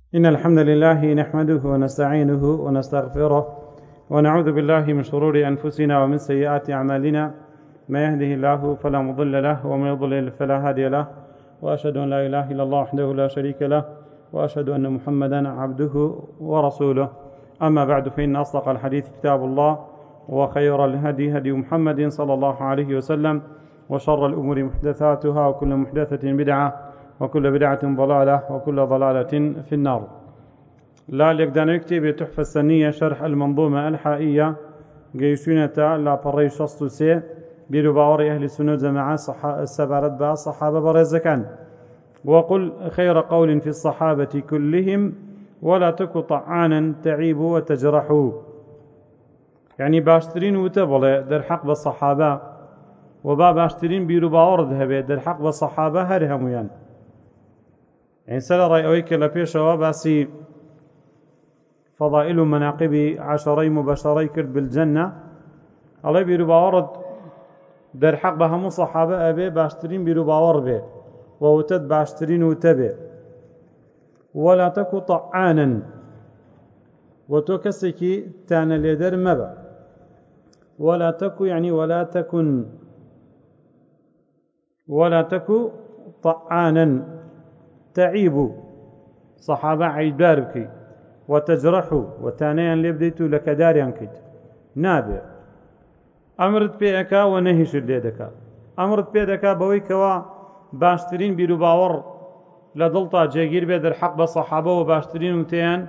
إن الحمد لله نحمده ونستعينه ونستغفره ونعوذ بالله من شرور أنفسنا ومن سيئات أعمالنا. ما يهده الله فلا مضل له وما يضلل فلا هادي له، وأشهد أن لا إله إلا الله وحده لا شريك له، وأشهد أن محمدا عبده ورسوله. أما بعد، فإن أصدق الحديث كتاب الله، وخير الهدي هدي محمد صلى الله عليه وسلم، وشر الأمور محدثاتها، وكل محدثة بدعة، وكل بدعة ضلالة، وكل ضلالة في النار. لا ليقدان يكتب تحفة السنية شرح المنظومة الحائية قيسونة لا بري شصتسي برباور أهل السنة جماعة السبارت با صحابة برزكان. وقل خير قول في الصحابة كلهم ولا تك طعانا تعيب وتجرحوا. يعني باشترين وتبلي در حق بالصحابة، وبا باشترين برباور ذهبي در حق بالصحابة هرهميان. يعني سلا رأي أويك لبيشوا باسي فضائل مناقب عشري مبشري كرد بالجنة، الله بيرو باورد در حق بهم صحابة أبي باشترين بيرو باور به، ووتد باشترين وتبه. ولا تكو طعانا، وتكسكي تانا ليدر مبا. ولا تكو يعني ولا تكو طعانا تعيب صحابة عيدار بكي وتجرحوا وتانيا لبديتو لكداريان كيت نابع. أمرت بيئكا ونهيش الليدكا. أمرت بيئكا بويكوا باشترين بيرو باور لدلتا جيگير بيدر حق بصحابة وباشترين وتيان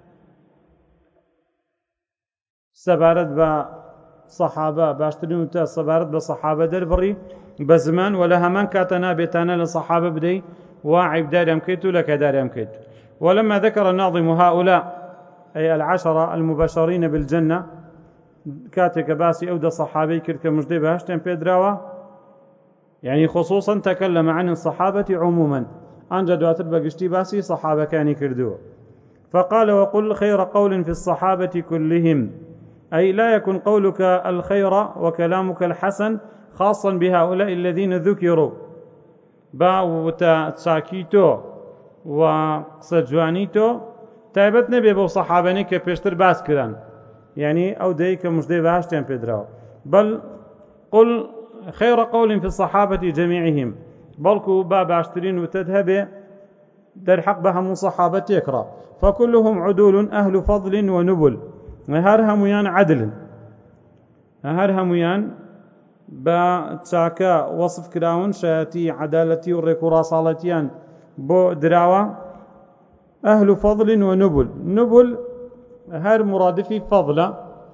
سبارت بصحابة باشترين وتا سبارت بصحابة دربري بزمان ولا همان كاتنا بيتانا لصحابة بدي واعب داريام كيتو لكداريام كيت. ولما ذكر الناظم هؤلاء أي العشرة المبشرين بالجنة كاتك باسي أودى صحابي كرك مجدي بهشتن بيدراوا، يعني خصوصا تكلم عن الصحابة عموما، أنجد واتربى قشتي باسي صحابة كاني كردوه. فقال وقل خير قول في الصحابة كلهم، أي لا يكن قولك الخير وكلامك الحسن خاصا بهؤلاء الذين ذكروا باوتا تساكيتو وقصجوانيتو تایبەت نەبێ بەو سەحابەنەی کە پێشتر باس کران، يعني ئەو دەی کە مژدەی بەهەشتیان پێدراوە. بل قل خير قول في الصحابة جميعهم، بەڵکو با باشترین وتەد هەبێ دەرحەق بە هەموو سەحابە تێکڕا. فكلهم عدول أهل فضل ونبل، هەر هەمویان عدلن، هەر هەمویان بە چاکە وەصف کراون، شایەتی عەدالەتی و ڕێک و ڕاساڵەتیان بۆ دراوە. أهل فضل ونبل، نبل هر مرادفي فضل،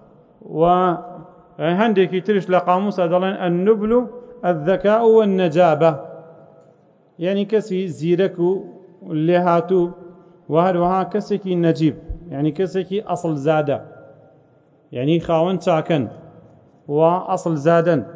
وهندك ترش لقاموس دلين النبل الذكاء والنجابة، يعني كسي زيركو لهاتو، وهروها كسكي نجيب، يعني كسكي أصل زادة، يعني خاون ساكن وأصل زادا.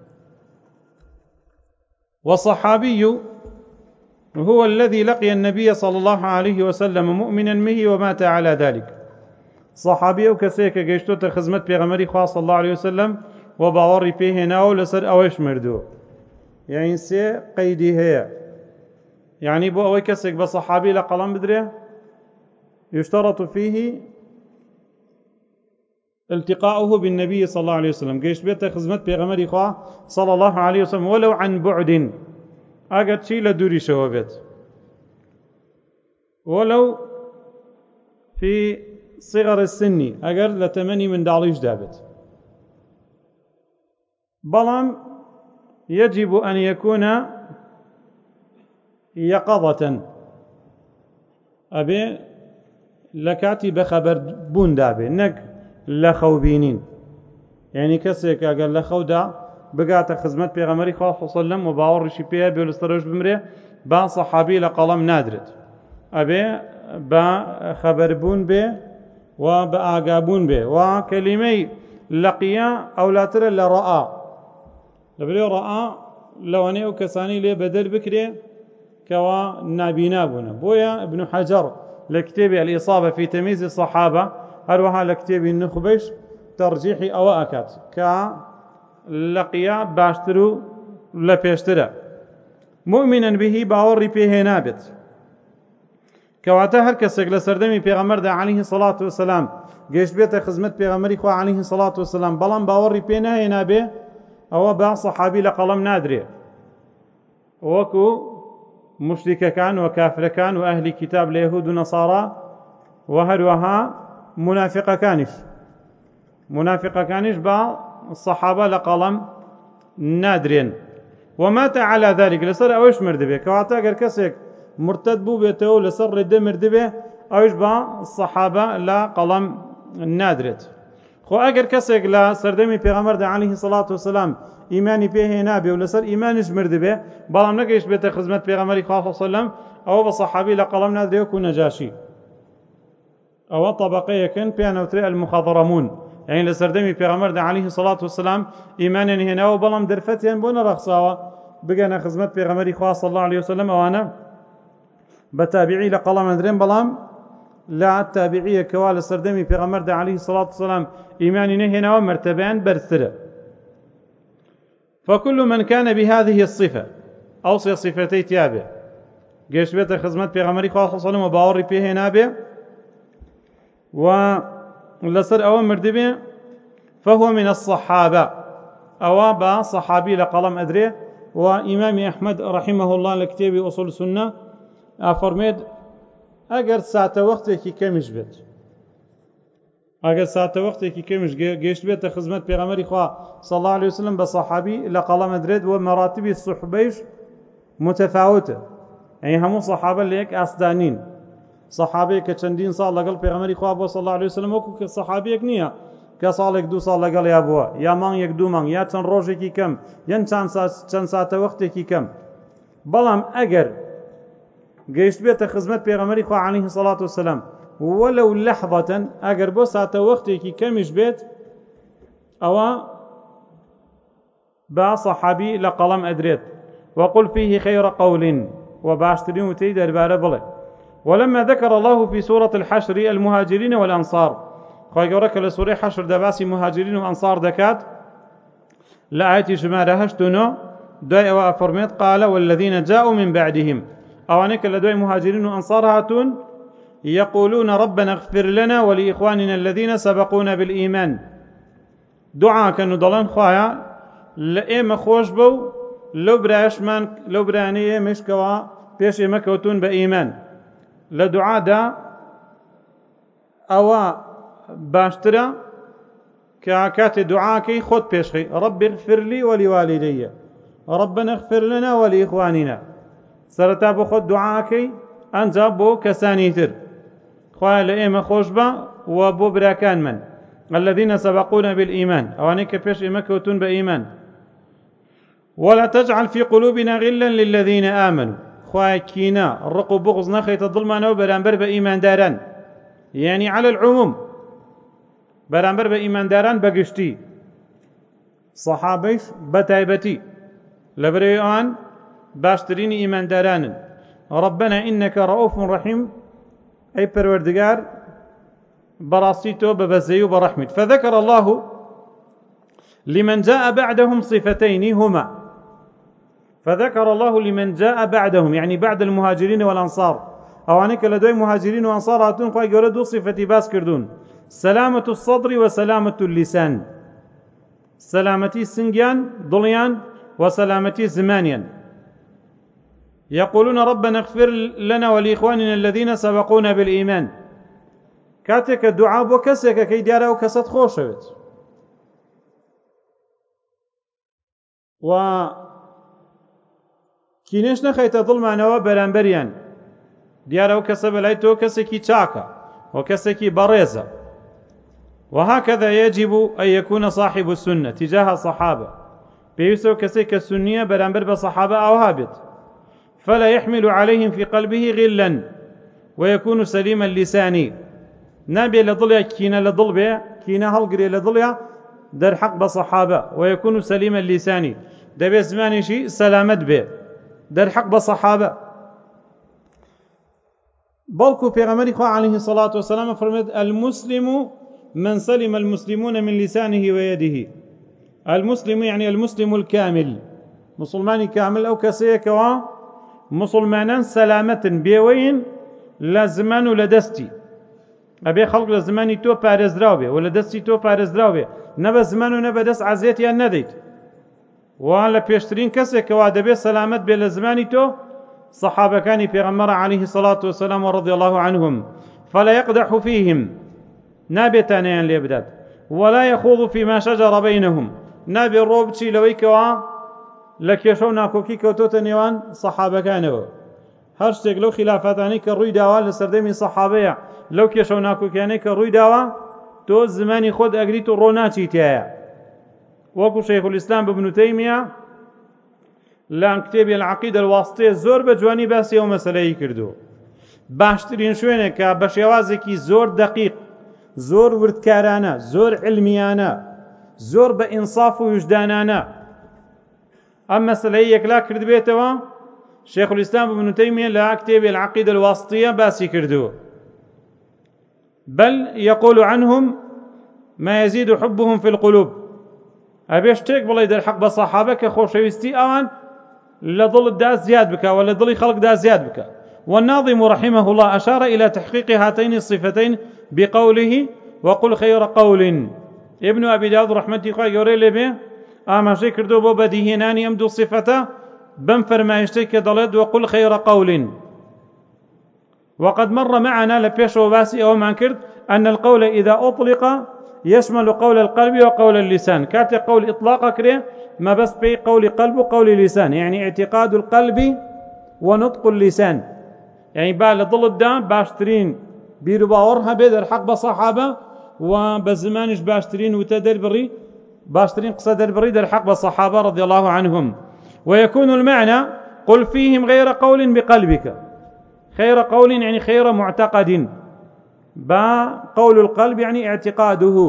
والصحابي هو الذي لقي النبي صلى الله عليه وسلم مؤمنا به ومات على ذلك. صحابي وكسيك جيشتو خدمت بيغمري خاص صلى الله عليه وسلم وباوري فيه ناو لسر اويش مردو، يعني سي قيدي هي، يعني بو اوي كسيك بصحابي لقلم بدري يشترط فيه التقاؤه بالنبي صلى الله عليه وسلم، جيش بيت خدمت بيغمري خاص صلى الله عليه وسلم ولو عن بعد، اگر چی لدوری شو بيت، ولو في صغر السن، اگر لتمني من داليش دابت. بلام يجب أن يكون يقظة، أبي لكاتي بخبر بون دابي نك لخوبينين، يعني كسيك اگر لخودا بقات خدمت بيغمري خاص صلى الله عليه وسلم وباور شي بيولسترج بمره با صحابي لقلم نادرت، أبي با خبربون به وبآقابون به، وكلمي لقيا أو لا ترى لرأى، لبري رأى لو أنه كساني لي بدل بكري كوا نابينابنا. بويا ابن حجر لكتاب الإصابة في تمييز الصحابة هروها لكتاب النخبش ترجيحي أواكات كلقيا باشترو لبيشترى مؤمنا به باوري فيه نابت، کەواتە هەر کەسێک لە سەردەمی پێغەمبەردا عەلەیهی سەڵات وسەلام گەیشت بێتە خزمەت پێغەمبەری خوا عەلەیهی سەڵات وسەلام بەڵام باوەڕی پێ ناهێنا بێ ئەوە بە سەحابی لە قەڵەم نادرێ، وەکو مشریکەکان و کافرەکان و ئەهلی کتاب لە یەهود و نەسارا و هەروەها منافقەکانیش بە سەحابە لە قەڵەم نادرێن. ومات على ذلك لەسەر ئەوەش مردبێ، کەواتە ئەگەر کەسێک مرتد بوو بێتەوە و لەسەر ڕێدە مردبێ ئەوش بە سەحابە لە قەڵەم نادرێت. خۆ ئەگەر کەسێک لە سەردەمی پێغەمبەردا عەلەیهی سەڵات وسەلام ئیمانی پێ هێنابێ و لەسەر ئیمانش مردبێ بەڵام نەگەیشت بێتە خزمەت پێغەمبەری خوا صلی الله عەلەیهی وسەلەم ئەوە بە سەحابی لە قەڵەم نادرێ وەکو نەجاشی. ئەوە طەبەقەیەکن پێیان ئەوترێ المخەضرەمون، یعنی لە سەردەمی پێغەمبەردا عەلەیهی سەڵات وسەلام ئیمانیان هێناوە بەڵام دەرفەتیان بۆ نەڕەخساوە بگەنە خزمەت پێغەمبەری خوا صلی الله عەلەیهی وسەلەم، ئەوانە بە تابعی لە قەڵەم ئەدرێن، بەڵام لا تابعیەکەوا لە سەردەمی پێغەمبەردا عەلەیهی سەڵات وسەلام ئیمانی نەهێناوە مرتبەیان بەرزترە. فكل من كان بهذه الصفة أوصي صفتي تيابه گەیشت بێتە خزمەت پێغەمبەری خوا صلی الله عەلەیهی وسەلەم و باوەڕی پێ هێنابێ و لەسەر ئەوە مردبێ فهو من الصحابة، ئەوە بە صحابی لە قەڵەم ئەدرێ. و ئیمامی ئەحمەد رحمه الله لە کتێبی ئوصول السنة ئافەرمێت ئەگەر ساتە وەختێکی کەمیش بێت، ئەگەر ساتە وەختێکی کەمیش گەیشت بێتە خزمەت پێغەمبەری خوا صلی الله عەلەیهی وسەلەم بە صحابی لە قەڵەم ئەدرێت و مەراتیبی سوحبەیش متفاوتە، یعنی هەموو صحابە لە یەک ئاستانین. صحابەیە کە چەندین ساڵ لەگەڵ پێغەمبەری خوا بووە صلی الله عەلەیهی وسەلەم وەکو کە صحابەیەک نییە کە ساڵێک دوو ساڵ لەگەڵ یا بووە یا مانگ یەک دوو مانگ یا چەند ڕۆژێکی کەم یان چەند ساتە وەختێکی کەم، بەڵام ئەگەر گەیشت بێتە خزمەت پێغەمبەری خوا عەلەیهی سەڵات وسەلام وەلەو لەحظەتەن ئەگەر بۆ ساتە وەختێکی کەمیش بێت ئەوە با صحابی لە قەڵەم ئەدرێت. وقل فيه خير قول وباشترين وتي دربارة بڵێ. ولما ذكر الله في سورة الحشر المهاجرين والأنصار خواهي قولك لسورة حشر دباسي مهاجرين وأنصار دكات لآية شمارة هشتنو داي أو أفرميت قال والذين جاءوا من بعدهم أوانك لدوي مهاجرين وأنصار هاتون يقولون ربنا اغفر لنا ولإخواننا الذين سبقونا بالإيمان دعاء كانوا ضلان خوايا لإيما خوش بو لو براني مشكوا بيش إيما كوتون بإيمان لدعاء دا أو باشترا كاكات دعاكي خود بيشخي رب اغفر لي ولوالدي ربنا اغفر لنا ولإخواننا سرتابو خود دعاكي أنجابو كسانيتر خواهي لإيما خوشبا وبو براكان من الذين سبقونا بالإيمان أوانيك بيش إيما كوتون بإيمان ولا تجعل في قلوبنا غلا للذين آمنوا خواهي كينا الرقو بغض نخيط الظلمان وبرانبر بإيمان داران يعني على العموم بەرامبەر بە ئیمانداران بەگشتی سەحابەیش بەتایبەتی لەبەرەوەی ئەوان باشترینی ئیماندارانن. ربنا إنك رؤوف رحيم أي پەروەردگار بەڕاستی تۆ بەبەزەیی و بەڕەحمیت. فذكر الله لمن جاء بعدهم صفتين هما فذكر الله لمن جاء بعدهم يعني بعد المهاجرين والأنصار أوانك لدوي مهاجرين وأنصار هاتون خواهي قولة دو صفتي باس كردون سلامة الصدر وسلامة اللسان، سلامتي سنجان ضليان وسلامتي زمانيا. يقولون ربنا اغفر لنا ولإخواننا الذين سبقونا بالإيمان كاتك الدعاء وكسك كي ديارا وكسد خوشوت و كينش نخيت ظلمانوا بەرامبەریان دیارە و کەسە بەلای تۆ کەسێکی چاکە وكسكي بريزة. وهكذا يجب أن يكون صاحب السنة تجاه الصحابة بيسو كسيك السنية برانبر بصحابة أو هابط فلا يحمل عليهم في قلبه غلا ويكون سليم اللسان نابي لضليا كينا لضلبيا كينا هلقري لضليا در حق بصحابة ويكون سليم اللسان دبي زماني شي سلامت به در حق بصحابة بلكو پیغمبر خوا عليه الصلاة والسلام فرمت المسلم من سلم المسلمون من لسانه ويده. المسلم يعني المسلم الكامل مسلماني كامل أو كسيك مسلمانا سلامة بيوين لە زمان و لە دەستی، ئەبێ خەڵک لە زمانی تۆ پارێزراو بێ و لە دەستی تۆ پارێزراو بێ، نە بە زمان و نە بە دەست عەزیەتیان نەدەیت. وان لە پێشترین کەسێکەوە دەبێت سەلامەت بێ لە زمانی تۆ صحابەکانی پێغەمبەر عەلەیهی الصەلاة وەسەلام ورضی الله عنهم، فلا يقدح فيهم، نابێتانیان لێ بدات، ولا يخوض فيما شجر بينهم، نابێ ڕۆ بچی لەوەی کەوا لە کێشە و ناکۆکی کەوتۆتە نێوان سەحابەکانەوە. هەر شتێک لەو خلافاتانەی کە ڕووی داوە لە سەردەمی سەحابەیە، لەو کێشە و ناکۆکیانەی کە ڕووی داوە، تۆ زمانی خۆت ئەگریت و ڕۆ ناچیتایە. وەکو شەیخ الئیسلام ابن تەیمیە لە کتێبی العەقیدە الواسطیە زۆر بە جوانی باسی ئەو مەسەلەیە کردو. باشترین شوێنێک کە بە شێوازێکی زۆر دەقیق، زۆر وردکارانە، زۆر علمیانە، زۆر بە ئینصاف و وجدانانە ئەم مەسەلەیە یەکلا کردبێتەوە، شیخ الإسلام ابن تيمية لا كتاب العقيدة الواسطية باسي كردو. بل يقول عنهم ما يزيد حبهم في القلوب، أبيش تيك بلي در حق بصحابك خوشويستي أوان لضل الدا زياد بك ولا ضل خلق دا زياد بك. والناظم رحمه الله أشار إلى تحقيق هاتين الصفتين بقوله وقل خير قول. ابن أبي داود رحمة الله يوري لبه آماشي كردو بو بديهنان يمدو صفته بم فرمايشتك ضلد وقل خير قول. وقد مر معنا لبيش وباسي أو مانكرد أن القول إذا أطلق يشمل قول القلب وقول اللسان. كاتي قول إطلاق كريه ما بس بي قول قلب وقول اللسان، يعني اعتقاد القلب ونطق اللسان. يعني بال ضل الدام باشترين بيرو باورها بيدر حق بصحابة وبزمانش باشترين وتدر بري باشترين قصدر بري در حق بصحابة رضي الله عنهم. ويكون المعنى قل فيهم غير قول بقلبك، خير قول يعني خير معتقد، با قول القلب يعني اعتقاده،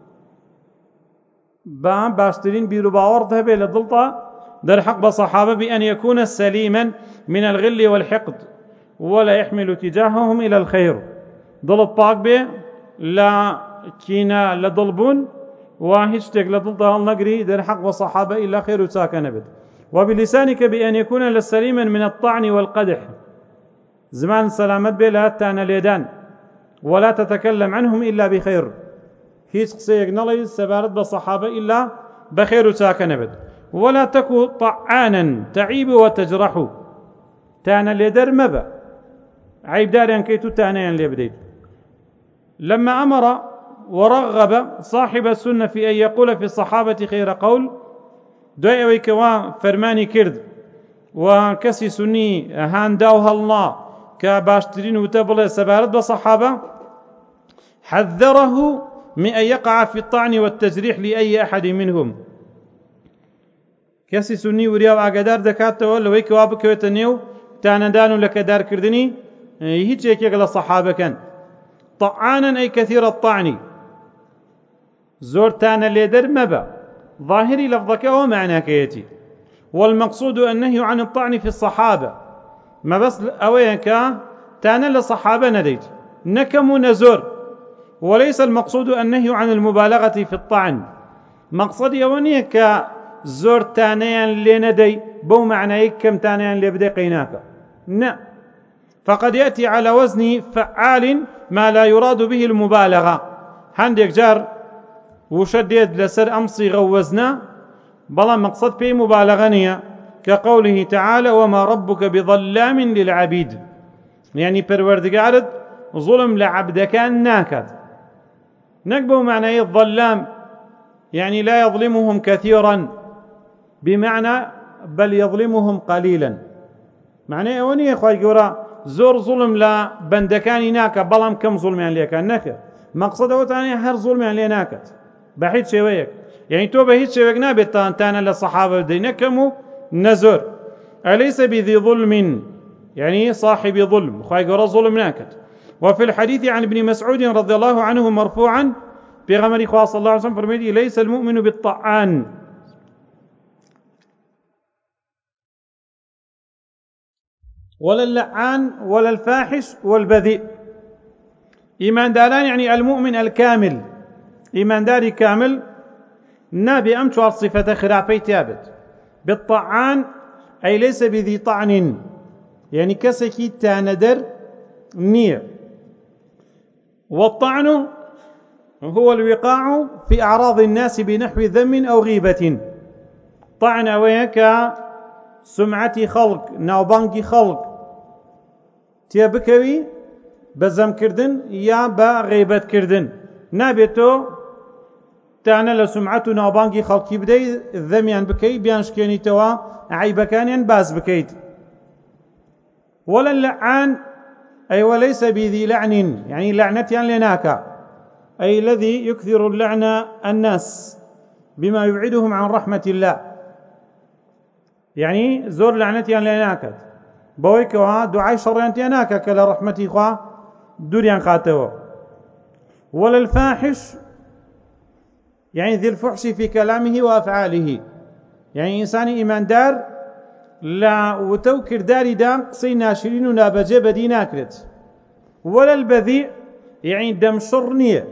با باشترين بيرو باورتها بلا ضلطة در حق بصحابة بأن يكون سليما من الغل والحقد ولا يحمل تجاههم إلى الخير. ضل الطاق به لا كينا لضلبون وهشتك لضلطها النقري در حق بصحابة إلا خير ساكن بد. وبلسانك بأن يكون للسليما من الطعن والقدح، زمان سلامت به لا تانا ليدان ولا تتكلم عنهم إلا بخير، هيس قصيق نلي سبارت بصحابة إلا بخير ساكن بد. ولا تكو طعانا تعيب وتجرح، تانا ليدر مبا عيب داريان كيتو تانيان ليبديد. لما أمر ورغب صاحب السنة في أن يقول في الصحابة خير قول، دوای ئەوەی کەوا فەرمانی کرد و کەسی سنی هانداو هەڵنا کە باشترین وتە بڵێ سەبارەت بە سەحابە، حذره من أن يقع في الطعن والتجريح لأي أحد منهم. کەسی سنی وریا و ئاگادار دەکاتەوە لەوەی کەوا بکەوێتە نێو تانەدان و لەکەدارکردنی هیچ یەکێک لە سەحابەکان. طعانا أي كثير الطعن، زۆر تانە لێدەر مەبە، ظاهري لفظك ومعنى كيتي. والمقصود النهي عن الطعن في الصحابة، ما بس أويك تانا للصحابة نديت نكم نزور، وليس المقصود النهي عن المبالغة في الطعن. مقصدي أونيك زور تانيا لندي بو معنى كم تانيا لبدي قيناك، لا، فقد يأتي على وزن فعال ما لا يراد به المبالغة. هنديك جار وشديد لسر أمصي غوزنا بلا مقصد في مبالغة، كقوله تعالى وما ربك بظلام للعبيد، يعني پروردگارت ظلم لعبدكان ناكد، نكبه معنى الظلام يعني لا يظلمهم كثيرا، بمعنى بل يظلمهم قليلا. معنى أولي أخوة جورا زور ظلم لا بندكاني ناكد بلام كم ظلم يعني ليكان ناكد، مقصد أوتاني هر ظلم يعني ليناكد بحيث شويك، يعني تو بهيت شويك نابت تانا للصحابة دينكم نزور. أليس بذي ظلم يعني صاحب ظلم، خواهي قرأ ظلم ناكت. وفي الحديث عن ابن مسعود رضي الله عنه مرفوعا في غمر خواه صلى الله عليه وسلم فرميدي ليس المؤمن بالطعان ولا اللعان ولا الفاحش والبذيء. إيمان داران يعني المؤمن الكامل، إيمان داري كامل نابي أمشوار صفة خرافي تابت. بالطعان أي ليس بذي طعن، يعني كسكي تاندر نية. والطعن هو الوقاع في أعراض الناس بنحو ذم أو غيبة. طعن ويك سمعة خلق ناوبانگی خلق تێبکەوی بە زەمکردن یا بە غیبەتکردن، نابێت تۆ تانە لە سمعەت و ناوبانگی خەڵکی بدەیت، ذەمیان بکەیت، بیانشکێنیتەوە، عیبەکانیان باس بکەیت. ولا اللعان أي وليس بذي لعن، يعني لعنتيان لناكا، أي الذي يكثر اللعن الناس بما يبعدهم عن رحمة الله، يعني زور لعنتيان لناكت بويكوا دعاء شريانتيان ناكا كلا رحمتي خوا دوريان خاتوا. ولا الفاحش يعني ذي الفحش في كلامه وأفعاله، يعني إنسان إيمان دار لا وتوكر داري دا قصي ناشرين ونابجي بدي ناكرت. ولا البذيء يعني دمشر نية،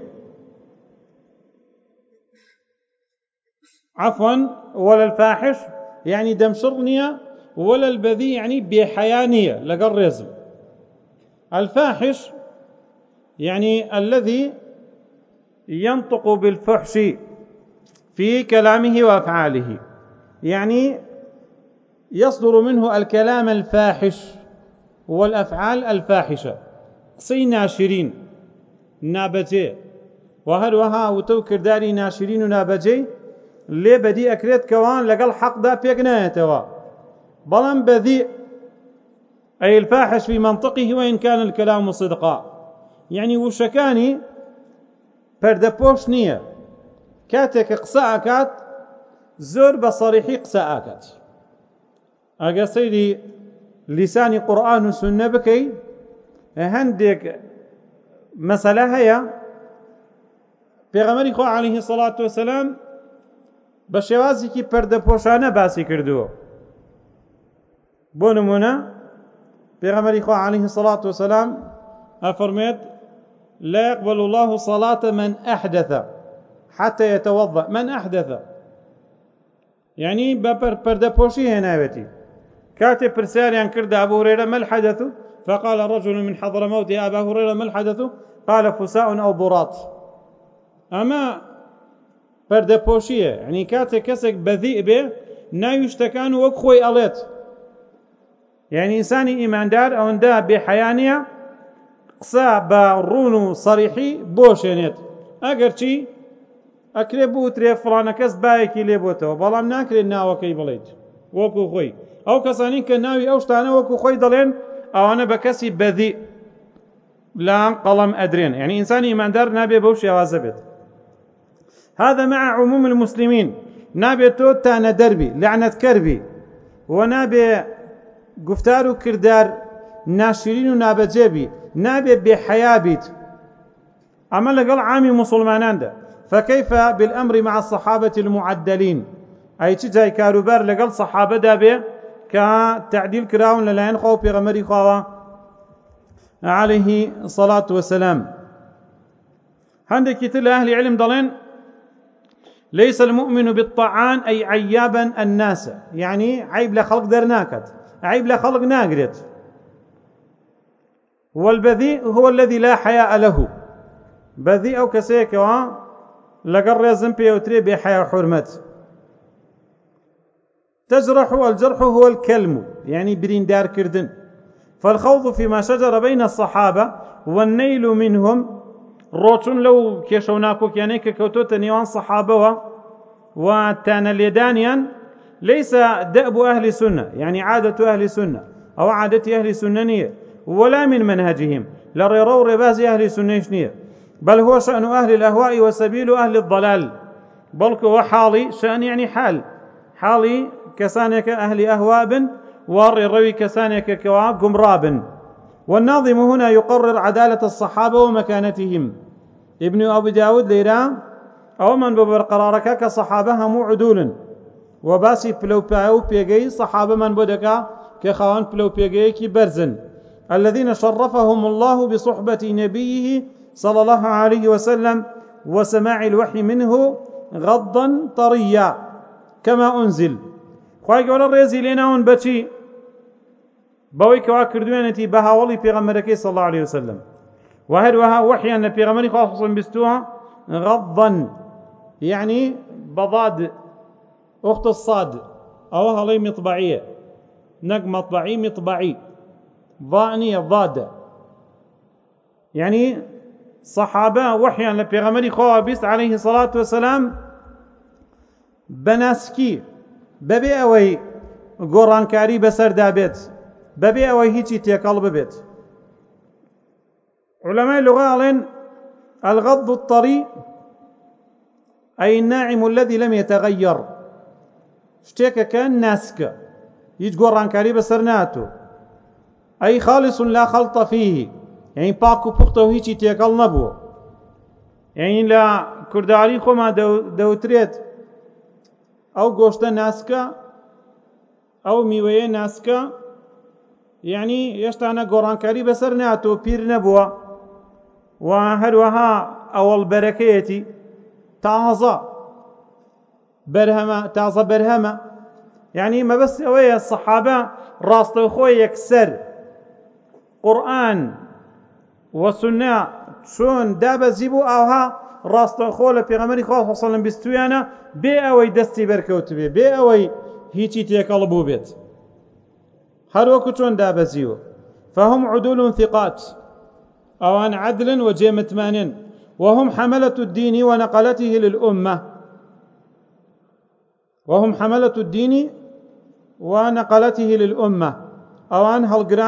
عفوا ولا الفاحش يعني دمشر نية، ولا البذيء يعني بحياة نية لقل رزم. الفاحش يعني الذي ينطق بالفحش في كلامه وأفعاله، يعني يصدر منه الكلام الفاحش والأفعال الفاحشة، قصي ناشرين نابجي وهروها وتوكر داري ناشرين ونابجي لێ بەدی ئەکرێت کەوان لەگەڵ حەقدا پێک نایەتەوە. بەڵام بەذیء أي الفاحش في منطقه وإن كان الكلام صدقا، يعني وشەکانی پەردەپۆش نییە، کاتێک قسە ئەکات زۆر بە سەریحی قسە ئەکات. ئەگەر سەیری لیسانی قورئان و سوننە بکەی هەندێک مەسەلە هەیە پێغەمبەری خوا عەلەیهی السەڵاتو وەسەلام بە شێوازێکی پەردەپۆشانە باسی کردووە. بۆ نمونە پێغەمبەری خوا عەلەیهی السەڵاتو وەسەلام ئەفەرمێت لا يقبل الله صلاة من أحدث حتى يتوضأ. من أحدث يعني بپەردەپۆشی هێناوێتی. كاتب برساليان كرد أبو هريرة ما الحدث؟ فقال رجل من حضرموت يا أبا هريرة ما الحدث؟ قال فساء أو ضراط. أما پەردەپۆشیە، يعني كاتب كسك بذيء به ناویشتەکان وەک خۆی ئەڵێت، يعني إنسانی ئیماندار ئەوەندە بێحەیانیە قسە بە ڕوون و سەریحی بۆشێنێت. ئەگەر چی ئەکرێ بوترێ فڵانە کەس بایەکی لێ بۆتەوە، بەڵام ناکرێت ناوەکەی بڵێیت وەکو خۆی. ئەو کەسانی کە ناوی ئەو شتانە وەکو خۆی دەڵێن ئەوانە بە کەسی بەذیء لام قەڵەم ئەدرێن، يعني إنسانی ئیماندار نابێ بەو شێوازە بێت. هذا مع عموم المسلمين، نابێت تۆ تانە دەربی لعنەتکەر بی و نابێ گفتار و کردار ناشرین و نابەجێ بی، نابێ بێحەیا بیت. ئەمە لەگەڵ عامی مسلماناندا. فكيف بالأمر مع الصحابة المعدلين؟ أي چ جای کاروبار لەگەڵ سەحابەدا بێ کە تعدیل کراون لەلایەن خوا و پێغەمبەری خواوە عەلەیهی السەڵاتو وەسەلام. هەندێکی تر لە ئەهلی علم دەڵێن ليس المؤمن بالطعان أي عيابا الناس، يعني عيب لخلق درناكت، عيب لخلق ناقرت. والبذيء هو الذي لا حياء له، بذيء أو كسيكوا لقر رزم بيوتري بحياء حرمت. تجرح، الجرح هو الكلم يعني بريندار كردن. فالخوض فيما شجر بين الصحابة والنيل منهم روچون لو كيشوناكو يعني كوتوت نيوان صحابة وتان اليدانيان ليس دأب أهل السنة، يعني عادة أهل السنة أو عادة أهل السنة ولا من منهجهم لريرو رباز أهل السنة، بل هو شأن أهل الأهواء وسبيل أهل الضلال. بل هو حالي شأن يعني حالي كسانك أهل أهواء بن والروي كسانك كوا قمراب. والناظم هنا يقرر عدالة الصحابة ومكانتهم. ابن أبي داود ليرا أو من ببرقرارك كصحابها مو عدول وباسي بلو باو بيجي صحابة من بدك كخوان بلو بيجي كي برزن الذين شرفهم الله بصحبة نبيه صلى الله عليه وسلم وسماع الوحي منه غضا طريا كما أنزل. خواهي قول الرئيسي لنا بچي بەوەی کەوا کردوێنێتی بە هاوڵی پێغەمبەرەکەی صلی الله عليه وسلم و هەروەها وحیان لە پێغەمبەری خوا صلی بیستووە غەضًا يعني بضاد أخت الصاد أو هەڵەی مطبعية نەک مطبعي مطبعي ضانية ضادة يعني صحابة وحيان لبيغمري خوا بيست عليه الصلاة والسلام بناسكي ببي أوي قران كاري بسر دابت ببي أوي هيتي تيكال ببت علماء اللغة قالين الغض الطري أي الناعم الذي لم يتغير شتيك كان ناسك هيج قران كاري بسر ناتو أي خالص لا خلط فيه يعني باكو بوختو هيتي تيكال نبو يعني لا كرداري خما دوتريت أو قوشتا ناسكا أو ميوية ناسكا يعني يشتانا قرانكاري بسر ناتو بير نبوة وهروها أول بركيتي تازة برهمة يعني ما بس أوي الصحابة راستو خوي يكسر قرآن وسنة شون دابا زيبو أوها راستو خو لبيغمبري خوا صلى الله عليه وسلم بستويانا بي أوي دستي بركوت بي أوي هيتي تيكالبو بيت هروكو شون دابا زيو فهم عدول ثقات أوان عدل وجيمتمان وهم حملة الدين ونقلته للأمة وهم حملة الدين ونقلته للأمة أوان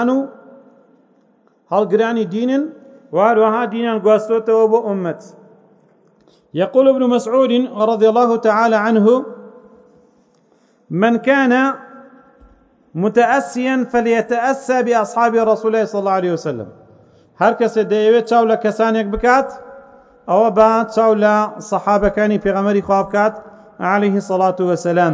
هلقراني دين وهروها دينا قواستوته وبو أمة يقول ابن مسعود رضي الله تعالى عنه من كان متأسيا فليتأسى بأصحاب رسول الله صلى الله عليه وسلم هر کس دەیەوێت چاو لە کەسانێک بکات ئەوە با چاو لە سەحابەکانی پێغەمبەری خوا بکات عليه الصلاة والسلام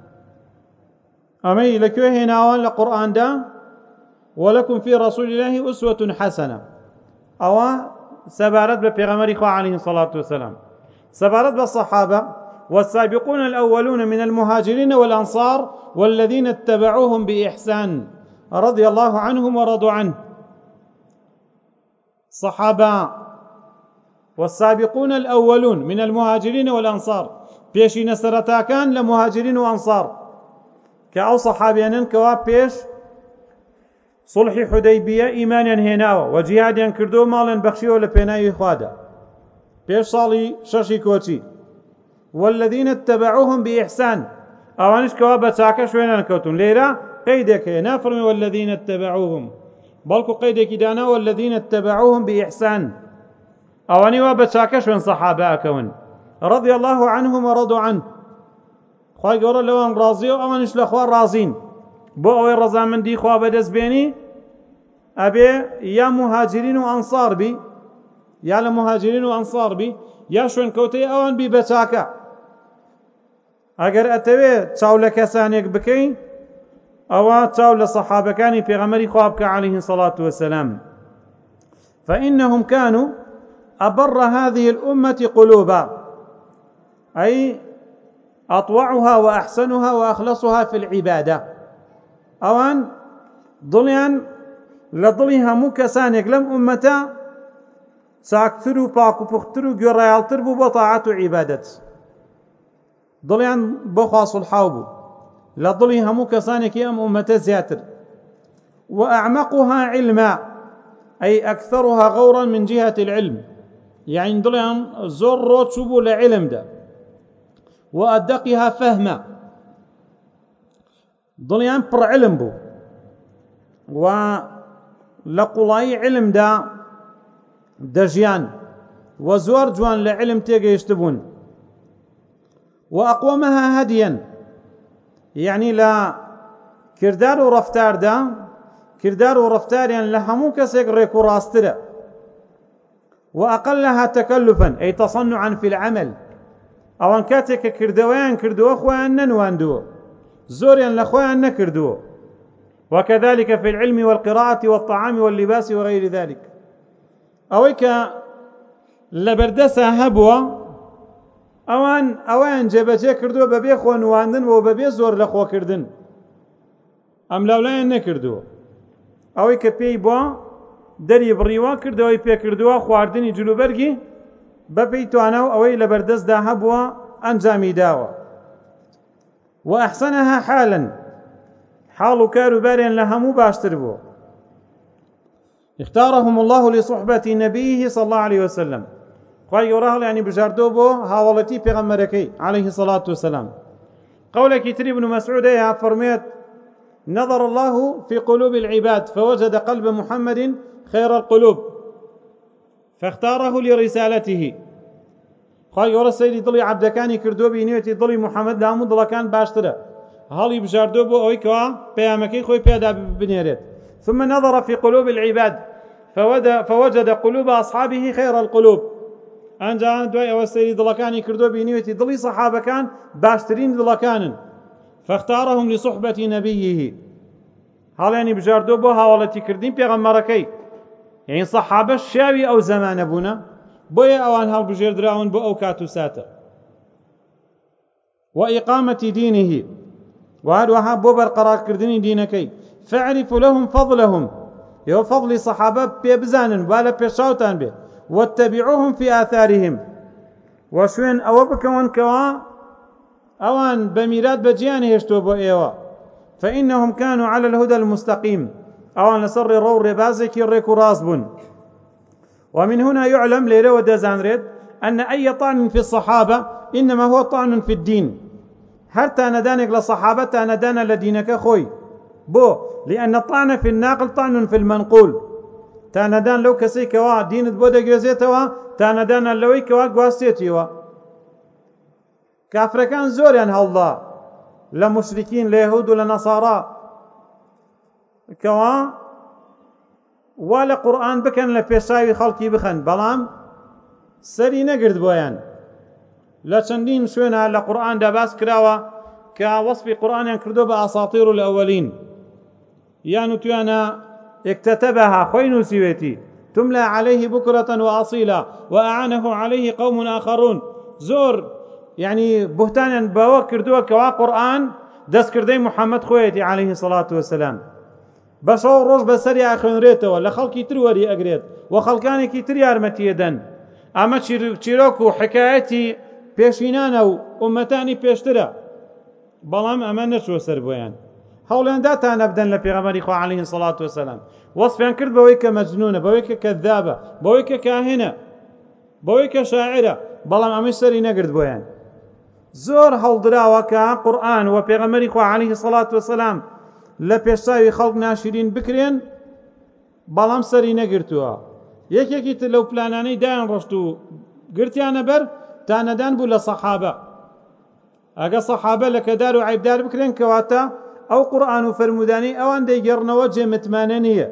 ئەمەی لەکوێ هێناوە لە قورئاندا ولكم في رسول الله أسوة حسنة أو سبارت بپێغەمبەری خوا عليه الصلاة والسلام سبارت بالصحابة والسابقون الأولون من المهاجرين والأنصار والذين اتبعوهم بإحسان رضي الله عنهم ورضوا عنه صحابة والسابقون الأولون من المهاجرين والأنصار بيشي نسرتا كان لمهاجرين وأنصار كأو صحابيان كوا بيش صلح حديبية إيمانا هناوة وجهادا كردو مالا بخشيو لبيناي خوادا بيش صالي شاشي كوتي والذين اتبعوهم بإحسان أوانش كوا بتاكا شوينا نكوتون ليرا قيدك نافرمي والذين اتبعوهم بلكو قيدك دانا والذين اتبعوهم بإحسان أواني وابتاكا شوين صحابة كون رضي الله عنهم ورضوا عنه خواهي قولا لوان رازيو أوانش لأخوان رازين بو أوي رزامن دي خواه بدز بيني أبي يا مهاجرين وأنصار بي يا لمهاجرين وأنصار بي يا شوين كوتي أوان بي بتاكا أجر أتوي تاول كسانيك بكين أو تاول صحابة كاني في غمري خوابك عليه الصلاة والسلام فإنهم كانوا أبر هذه الأمة قلوبا أي أطوعها وأحسنها وأخلصها في العبادة أوان ضليان لضليها مكسانيك لم أمتا ساكثروا باكو بختروا قريالتر بطاعة عبادة ضليان بخاص الحوب لضليها مكسانيك أم أمتا زياتر وأعمقها علما أي أكثرها غورا من جهة العلم يعني ضليان زر تشبو لعلم ده وأدقها فهما ضليان بر علم بو ولقلاي علم ده دجيان وزور جوان لعلم تيجي يشتبون وأقومها هديا يعني لا كردار ورفتار ده كردار ورفتار يعني لهمو كسيك ريكو راستره وأقلها تكلفا أي تصنعا في العمل أو أن كاتك كردوان كردو أخوان ننواندو زوريا لأخوان نكردو وكذلك في العلم والقراءة والطعام واللباس وغير ذلك أويك لبردسا هبوة أوان جبجه كردو ببي خو نواندن و ببي زور لخو كردن أم لولاين نكردو ئەوەی کە پێی بووە دەری بڕیوە کردەوەی پێکردووە خواردنی جلوبەرگی بەپێی توانە و ئەوەی لە بەردەستدا هەبووە ئەنجامی داوە. وأحسنها حالا حاڵ و کاروباریان لە هەموو باشتر بوو. اختارهم الله لصحبة نبيه صلى الله عليه وسلم. خوای گەورە هەڵیانی بژاردۆ بۆ هاوڵەتی پێغەمبەرەکەی عليه الصلاة والسلام. قولێکی تری ابن مسعود هەیە فەرمێت نظر الله في قلوب العباد فوجد قلب محمد خير القلوب فاختاره لرسالته. خوای گەورە سەیری دڵی عەبدەکانی کردووە بینێتی دڵی محەممەد لە هەموو دڵەکان باشترە، هەڵی بژاردۆ بۆ ئەوەی کەوا پەیامەکەی خۆی پێدا بنێرێت. ثم نظر في قلوب العباد فوجد قلوب أصحابه خير القلوب. ئەنجا دوای ئەوە سەیری دڵەکانی کردووە بینێتی دڵی سەحابەکان باشترین دڵەکانن. فاختارهم لصحبة نبيه. هەڵیانی بژاردۆ بۆ هاوڵەتیکردنی پێغەمبەرەکەی. یعنی سەحابە شیاوی ئەو زەمانە بوونە، بۆیە ئەوان هەڵبژێردراون بۆ ئەو کات و ساتە. وإقامة دينه. وهروها بۆ بەرقەرارکردنی دینەکەی. فاعرفوا لهم فضلهم. ئێوە فەضلی سەحابە پێ بزانن وا لە پێشاوتان بێ. واتبعوهم في آثارهم. وشوێن ئەوە بکەون کەوا ئەوان بەمیرات بەجیان هێشتووە بۆ ئێوە. فإنهم كانوا على الهدى المستقيم. ئەوان لەسەر ڕێڕە و ڕێبازێکی ڕێک و ڕاست بوون. ومن هنا يعلم ليرة ودزانريد أن أي طعن في الصحابة إنما هو طعن في الدين. هر تاندانك لصحابة تاندان لدينك خوي بو لأن الطعن في الناقل طعن في المنقول. تاندان لو كسي كوا دينت بودا جوزيتوا تاندان لوي كوا قواستيتوا. كافر كان زوريان هالله لمشركين ليهود ولنصارى كوا ولا قرآن بكن لپێشاوی خەڵکی بخەن، بەڵام سەری نەگرت بۆیان. لە چەندین شوێنە لە قورئاندا باس کراوە کە وەسفی قورئانیان کردو بە ئاساطیر الأولین، یان وتویانە اكتتبها خۆی نووسیوێتی تملى عليه بكرة وأصيلا وأعانه عليه قوم آخرون. زۆر يعني بهتانیان بەوە کردووە کەوا قورئان دەستکردەی محەممەد خۆیەتی عليه الصلاة والسلام. بەشەو ڕۆژ بەسەری ئاخوێنرێتەوە، لە خەڵکی تر وەری ئەگرێت و خەڵکانێکی تر یارمەتیەدەن. ئەمە چیرۆک و حکایەتی پێشینانە و ئومەتانی پێشترە، بەڵام ئەمە نەچوە سەر بۆیان. هەوڵیاندا تا نەبدەن لە پێغەمبەری خوا عليه الصلاة والسلام. وەسفیان کرد بەوەی کە مەجنونە، بەوەی کە کەذابە، بەوەی کە کاهنە، بەوەی کە شاعرە، بەڵام ئەمەی سەری نەگرت بۆیان. زۆر هەڵدراوە کە قورئان و پێغەمبەری خوا عليه الصلاة والسلام لە پێشاوی خەڵک ناشرین بکرێن، بەڵام سەری نەگرتووە. یەکێکی تر لەو پلانانەی دایان ڕۆشت و گرتیانە بەر تانەدان بوو لە سەحابە. ئەگە سەحابە لە کەدار و عیبدار بکرێن کەواتە ئەو قورئان و فەرمودانەی ئەوان دەیگەڕنەوە جێمتمانە نییە.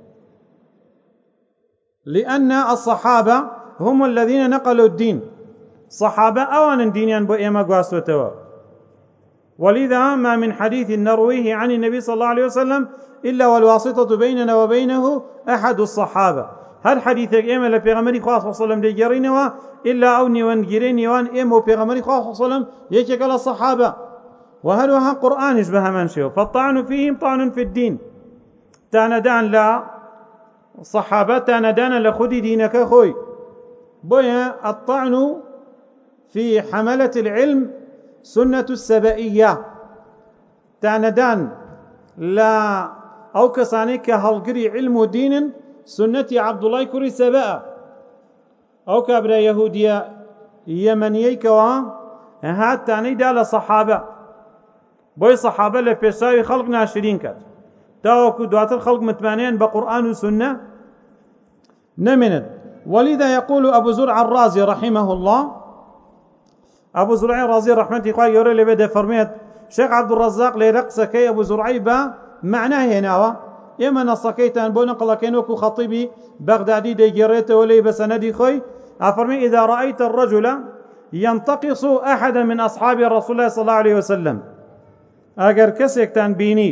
لأن الصحابة هم الذين نقلوا الدين. صحابة أوان دينيان بو إيما قواستوتوا. ولذا ما من حديث نرويه عن النبي صلى الله عليه وسلم إلا والواسطة بيننا وبينه أحد الصحابة. هر حديثك إيما لبيغمري خواه صلى الله عليه وسلم ديجرينوا إلا أو نيوان جيرين يوان إيما وبيغمري خواه صلى الله عليه وسلم يكيك الصحابة. وهلوها قرآن يشبه منشئ فالطعن فيهم طعن في الدين. تاندان لا صحابة تاندان لخدي دينك خوي. بويا الطعن في حملة العلم سنة السبائية. تاندان لا أو كسانيك هالقري علم دين سنة عبد الله كري سباء أو كابرا يهودية يمنيك هات تاني دال صحابة. بوي صحابة لبيساوي خلق ناشرين كات تاوكو دواتر خلق متمانين بقرآن وسنة نمند. ولذا يقول أبو زرع الرازي رحمه الله، أبو زرع الرازي رحمة الله يوري لبدا فرميت شيخ عبد الرزاق لرقصكي أبو زرعي با معناه هناوا إما نصكيتان بو نقلكينوكو خطيبي بغدادي دي جريته ولي بسندي خوي أفرمي إذا رأيت الرجل ينتقص أحدا من أصحاب رسول الله صلى الله عليه وسلم، أجر كسيكتان بيني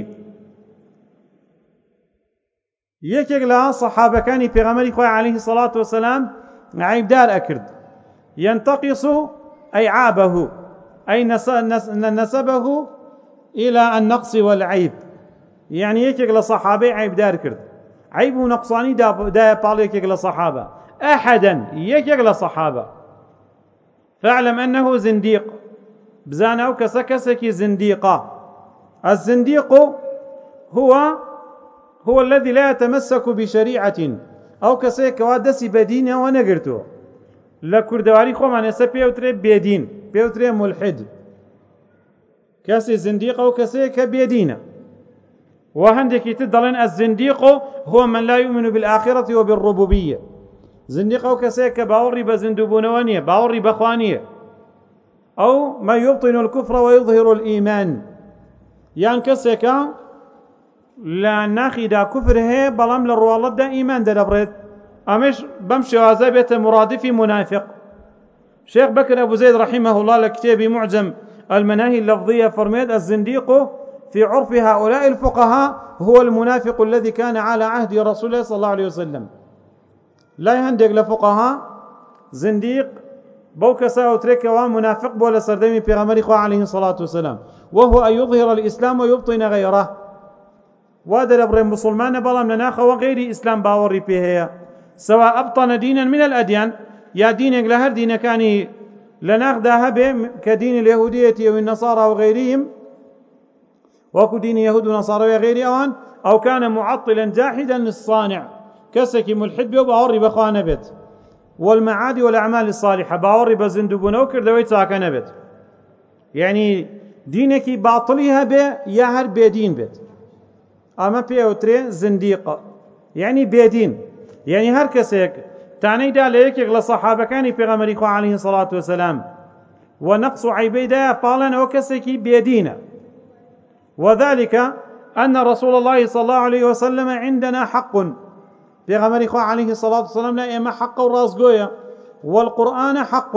يكيك لا صحابة كاني في غمري خوي عليه الصلاة والسلام عيب دار أكرد، ينتقص أي عابه أي نسبه إلى النقص والعيب، يعني يكيك لصحابي عيب دار كرد عیب و نەقسانی دایە پاڵێکێک لە سەحابە ئەحەدەن یەکێک لە سەحابە فاعلم أنه زنديق بزانە ئەو کەسە کەسێکی زنديقە الزنديق هو الذي لا يتمسك بشريعة أو كسيك وادسي بدين ونقرتو لكردواري خوما نسا بيوتري بيدين بيوتري ملحد كسي زنديق أو كسيك بيدين وهندك تدلن الزنديق هو من لا يؤمن بالآخرة وبالربوبية زنديق أو كسيك باوري بزندوبونوانية باوري بخوانية أو ما يبطن الكفر ويظهر الإيمان يعني كسيك لا ناخدا كفر هي بلام للروالد دا إيمان دلبرد أمش بمشي وعزابية مرادف منافق شيخ بكر أبو زيد رحمه الله لكتاب معجم المناهي اللفظية فرميد الزنديق في عرف هؤلاء الفقهاء هو المنافق الذي كان على عهد رسول الله صلى الله عليه وسلم لا يهندق لفقهاء زنديق بوكسا وترك ومنافق بولا سردمي في غمر عليه الصلاة والسلام وهو أن يظهر الإسلام ويبطن غيره وادر ابراهيم مسلمان بلام لناخ وغير اسلام باوري فيه سواء ابطن دينا من الاديان يا دينك لهر دين كان لناخ ذهب كدين اليهوديه والنصارى وغيرهم وكو دين يهود ونصارى وغير اوان او كان معطلا جاحدا للصانع كسك ملحد باوري بخانه بيت والمعاد والاعمال الصالحه باوري بزندبون وكر دويت ساكنه بيت يعني دينك باطلها به يا هر بدين بيت أما بيوتري زنديقة يعني بيدين يعني هر كسيك تعني دا ليك يغلى صحابة كان في غمريخو عليه الصلاة والسلام ونقص عيبي دا فالن وكسيكي بيدين وذلك أن رسول الله صلى الله عليه وسلم عندنا حق في غمريخو عليه الصلاة والسلام لا إما حق وراسقوية والقرآن حق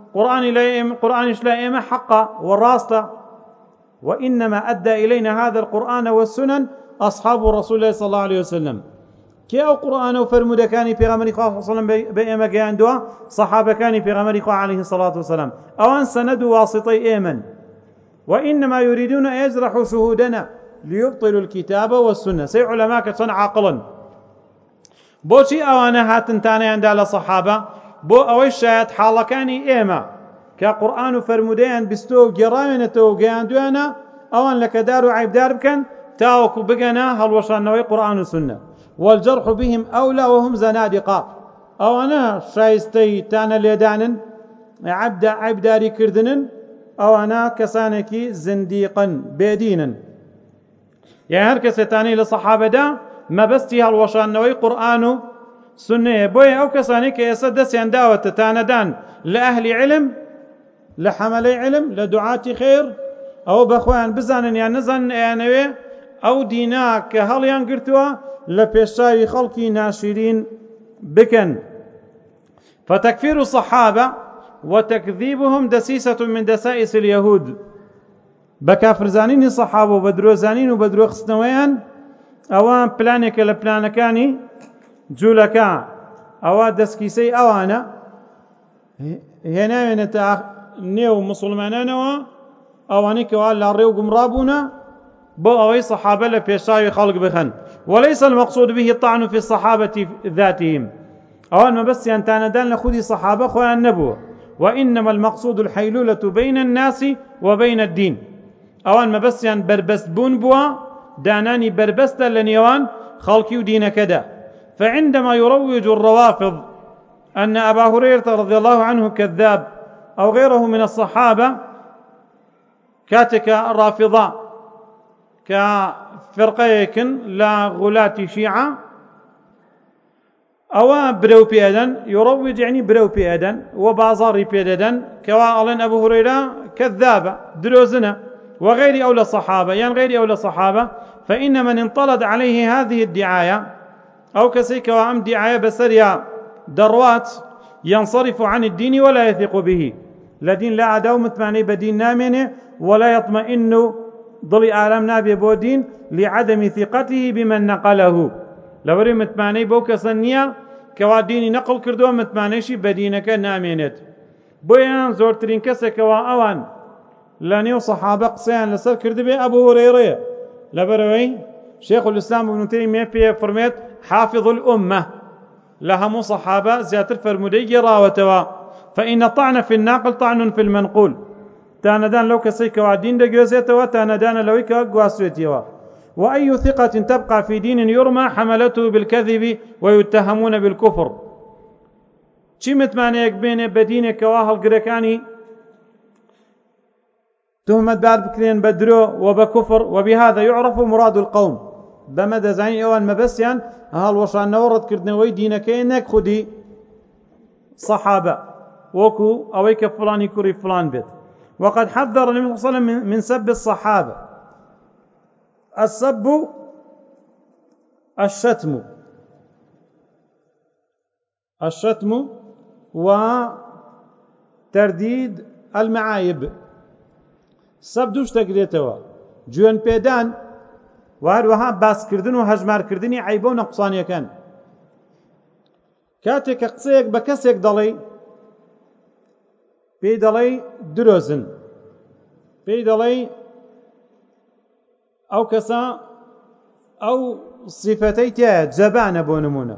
قرآن لا إما حق والراسطة وإنما أدى إلينا هذا القرآن والسنن أصحاب رسول الله صلى الله عليه وسلم كي أو قرآن وفرمود كان في غمر صلى الله عليه وسلم بإيما جاندوا صحابة كان في غمر عليه الصلاة والسلام أو أن سندوا واسطي إيمن وإنما يريدون أن يجرحوا شهودنا ليبطلوا الكتاب والسنة سي علماء كتن عقلا بوشي أوانا هاتن تاني عند الصحابة بو أوي شايت حالا كان إيما كقرآن فرمودين بستو جرامنتو جاندوانا أوان لك دار عيب دار بكن تاوكو بقنا هالوشانوي قرآن والسنة والجرح بهم أولى وهم زنادقة أو أنا شايستي تانا ليدانن عيب داري كردنن أو أنا كسانكي زنديقا بيدينا يعني هركس تاني لصحابة دا ما بستي هالوشانوي قرآن سنة بوي أو كسانك يسدس ينداوة تانا دان لأهل علم لحملي علم لدعاة خير أو بخوان بزانن يعني نزن يعني أو دينا كهاليان قرتوا لبيشاوي خلقي ناشرين بكن فتكفير الصحابة وتكذيبهم دسيسة من دسائس اليهود بكافر زانين الصحابة وبدرو زانين وبدرو خصنويان أوان بلانك لبلانكاني جولكا أوان دسكيسي أوانا هنا نيو مسلمانانوا أواني كوال لاريو قمرابونا بو أوي صحابة لبيشاوي خلق بخن وليس المقصود به الطعن في الصحابة ذاتهم أول ما بس ينتاندان لخذي صحابة خوان النبوة وإنما المقصود الحيلولة بين الناس وبين الدين أول ما بس بربست بون بوا داناني بربست لنيوان خلقي ودين كدا فعندما يروج الروافض أن أبا هريرة رضي الله عنه كذاب أو غيره من الصحابة كاتك الرافضة كفرقيكن لا غلاة شيعة أو برو بيدن يروج يعني برو بيدن وبازار بيدن كوالن أبو هريرة كذابة دروزنا وغير أولى الصحابة يعني غير أولى الصحابة فإن من انطلد عليه هذه الدعاية أو كسيك وأم دعاية بسرية دروات ينصرف عن الدين ولا يثق به لدين لا عدو متمعني بدين نامنه ولا يطمئن ضلي آلام نابي بودين لعدم ثقته بمن نقله لوري متمعني بوك سنية كواديني نقل كردو متمعنيشي بدينك نامينت بويان زورترين كسك وأوان لانيو صحابة قصيان لسر كردبي أبو هريرة لبروي شيخ الإسلام ابن تيمية في فرميت حافظ الأمة لهم صحابة زياتر فرمودي راوتوا فإن طعن في الناقل طعن في المنقول تاندان لو كسيك وعدين دقوزيتوا تاندان لويك قواسويتوا وأي ثقة تبقى في دين يرمى حملته بالكذب ويتهمون بالكفر چیمت مانەیەک بێنێ بە دینێکەوە هەڵگرەکانی تهمەتبار بکرێن بە درۆ و بە کوفر وبهذا يعرف مراد القوم بەمە دەزانین ئەوان مەبەستیان هەڵوەشانەوە ڕەتکردنەوەی دینەکەی نەک خودی صحابە وەکو ئەوەی کە فڵانی کوڕی فڵان بێت وقد حذر النبي صلى الله عليه وسلم من سب الصحابة السب الشتم وترديد المعايب سب دوش تقريتوا جوان بيدان وهروها باس كردن وهجمار كردني عيبو نقصانيا كان كاتك قصيك بكسيك دلي بي دلي دروزن بي دلي او كسا او صفتي تياد زبانة بونمونة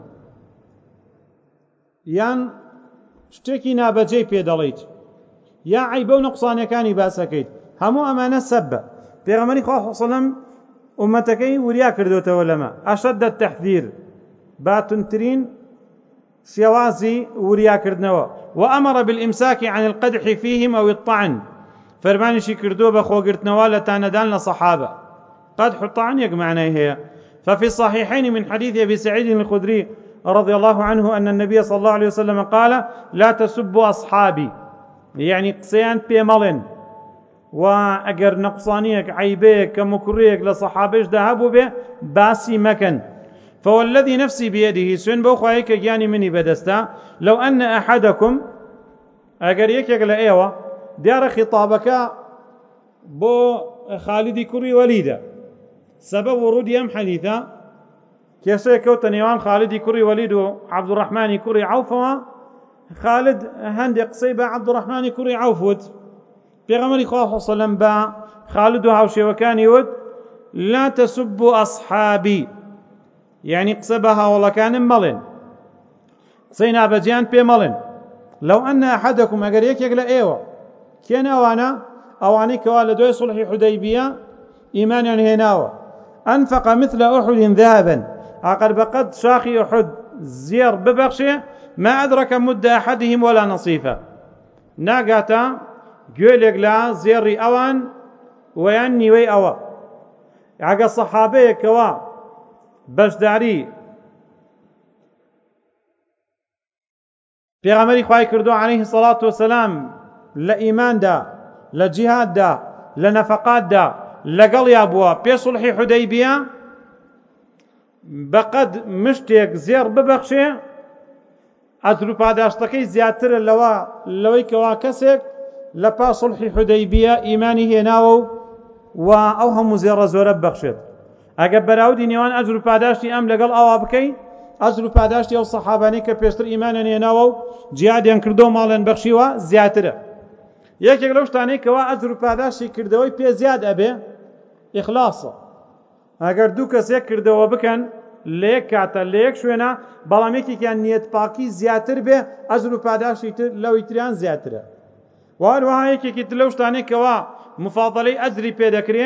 یان شتێکی نابەجێی پێ دەڵێیت یا عیبە و نەقسانەکانی باسەکەیت هەموو ئەمانە سەبە پێغەمبەری خوا صلی الله علیه و سلم ئومەتەکەی وریا کردوتەوە لەمە ئەشەد التەحذیر باتونترین شێوازی وریاکردنەوە وأمر بالإمساك عن القدح فيهم أو الطعن فەرمانیشی کردووە بە خۆگرتنەوە لە تانەدان لە سەحابە قدح الطعن یەک معنای هەیە ففي الصحيحين من حديث أبي سعيد الخدري رضي الله عنه أن النبي صلى الله عليه وسلم قال لا تسبوا أصحابي يعني قسيان بيملن وأجر نقصانيك عيبيك كمكريك لصحابيش ذهبوا به باسي مكن فوالذي نفسي بيده سن بوخايك يعني مني بدستا لو أن أحدكم أجر يكيك لأيوة دار خطابك بو خالد كري وليدا سبب ورود يم حديثا كيسي كوتا نيوان خالد كري وليد عبد الرحمن كري عوفوا خالد هندي قصيبة عبد الرحمن كري عوفوت بيغمري خواه صلى الله عليه وسلم با خالد هاوشي وكان يود لا تسبوا أصحابي يعني قصبها والله كان ملن قصينا بجيان بي ملن لو أن أحدكم أقر يكيك لأيوة كان أواني كوالدوي صلح حديبية إيمانا هناوة أنفق مثل أحد ذهبا عقد بقد شاخي أحد زير ببخشي ما أدرك مد أحدهم ولا نصيفة ناقاتا قولك لا زيري أوان ويعني وي أوا عقا الصحابي كوا بشداري پیغمبری خوای کردو عليه الصلاة والسلام لإيمان دا لجهاد دا لنفقات دا لقل يابوا بي صلح حديبية بقد مشتێک زێر ببەخشێ ئەجر و پاداشتەکەی زیاترە لەوەی کەوا کەسێک لە پاش سڵحی حودەیبیە ئیمانی هێناوە و ئەو هەموو زێڕە زۆرە ببەخشێت ئەگەر بەراوردی نێوان ئەجر و پاداشتی ئەم لەگەڵ ئەوا بکەیت ئەجر و پاداشتی ئەو سەحابانەی کە پێشتر ئیمانیان هێناوە و جیهادیان کردو و ماڵیان بەخشیوە زیاترە یەکێک لەو شتانەی کەوا ئەجر و پاداشتی کردەوەی پێ زیاد ئەبێ ئیخلاسە ئەگەر دوو کەسێک کردەوە بکەن لە یەک کاتە لە یەک شوێنە بەڵام یەکێکیان نیەت پاکی زیاتر بێ ئەجر و پاداشتی تر لەوەی تریان زیاترە و هەروەها یەکێکی تر لەو شتانەی کەوا مفاضەلەی ئەجری پێ دەکرێ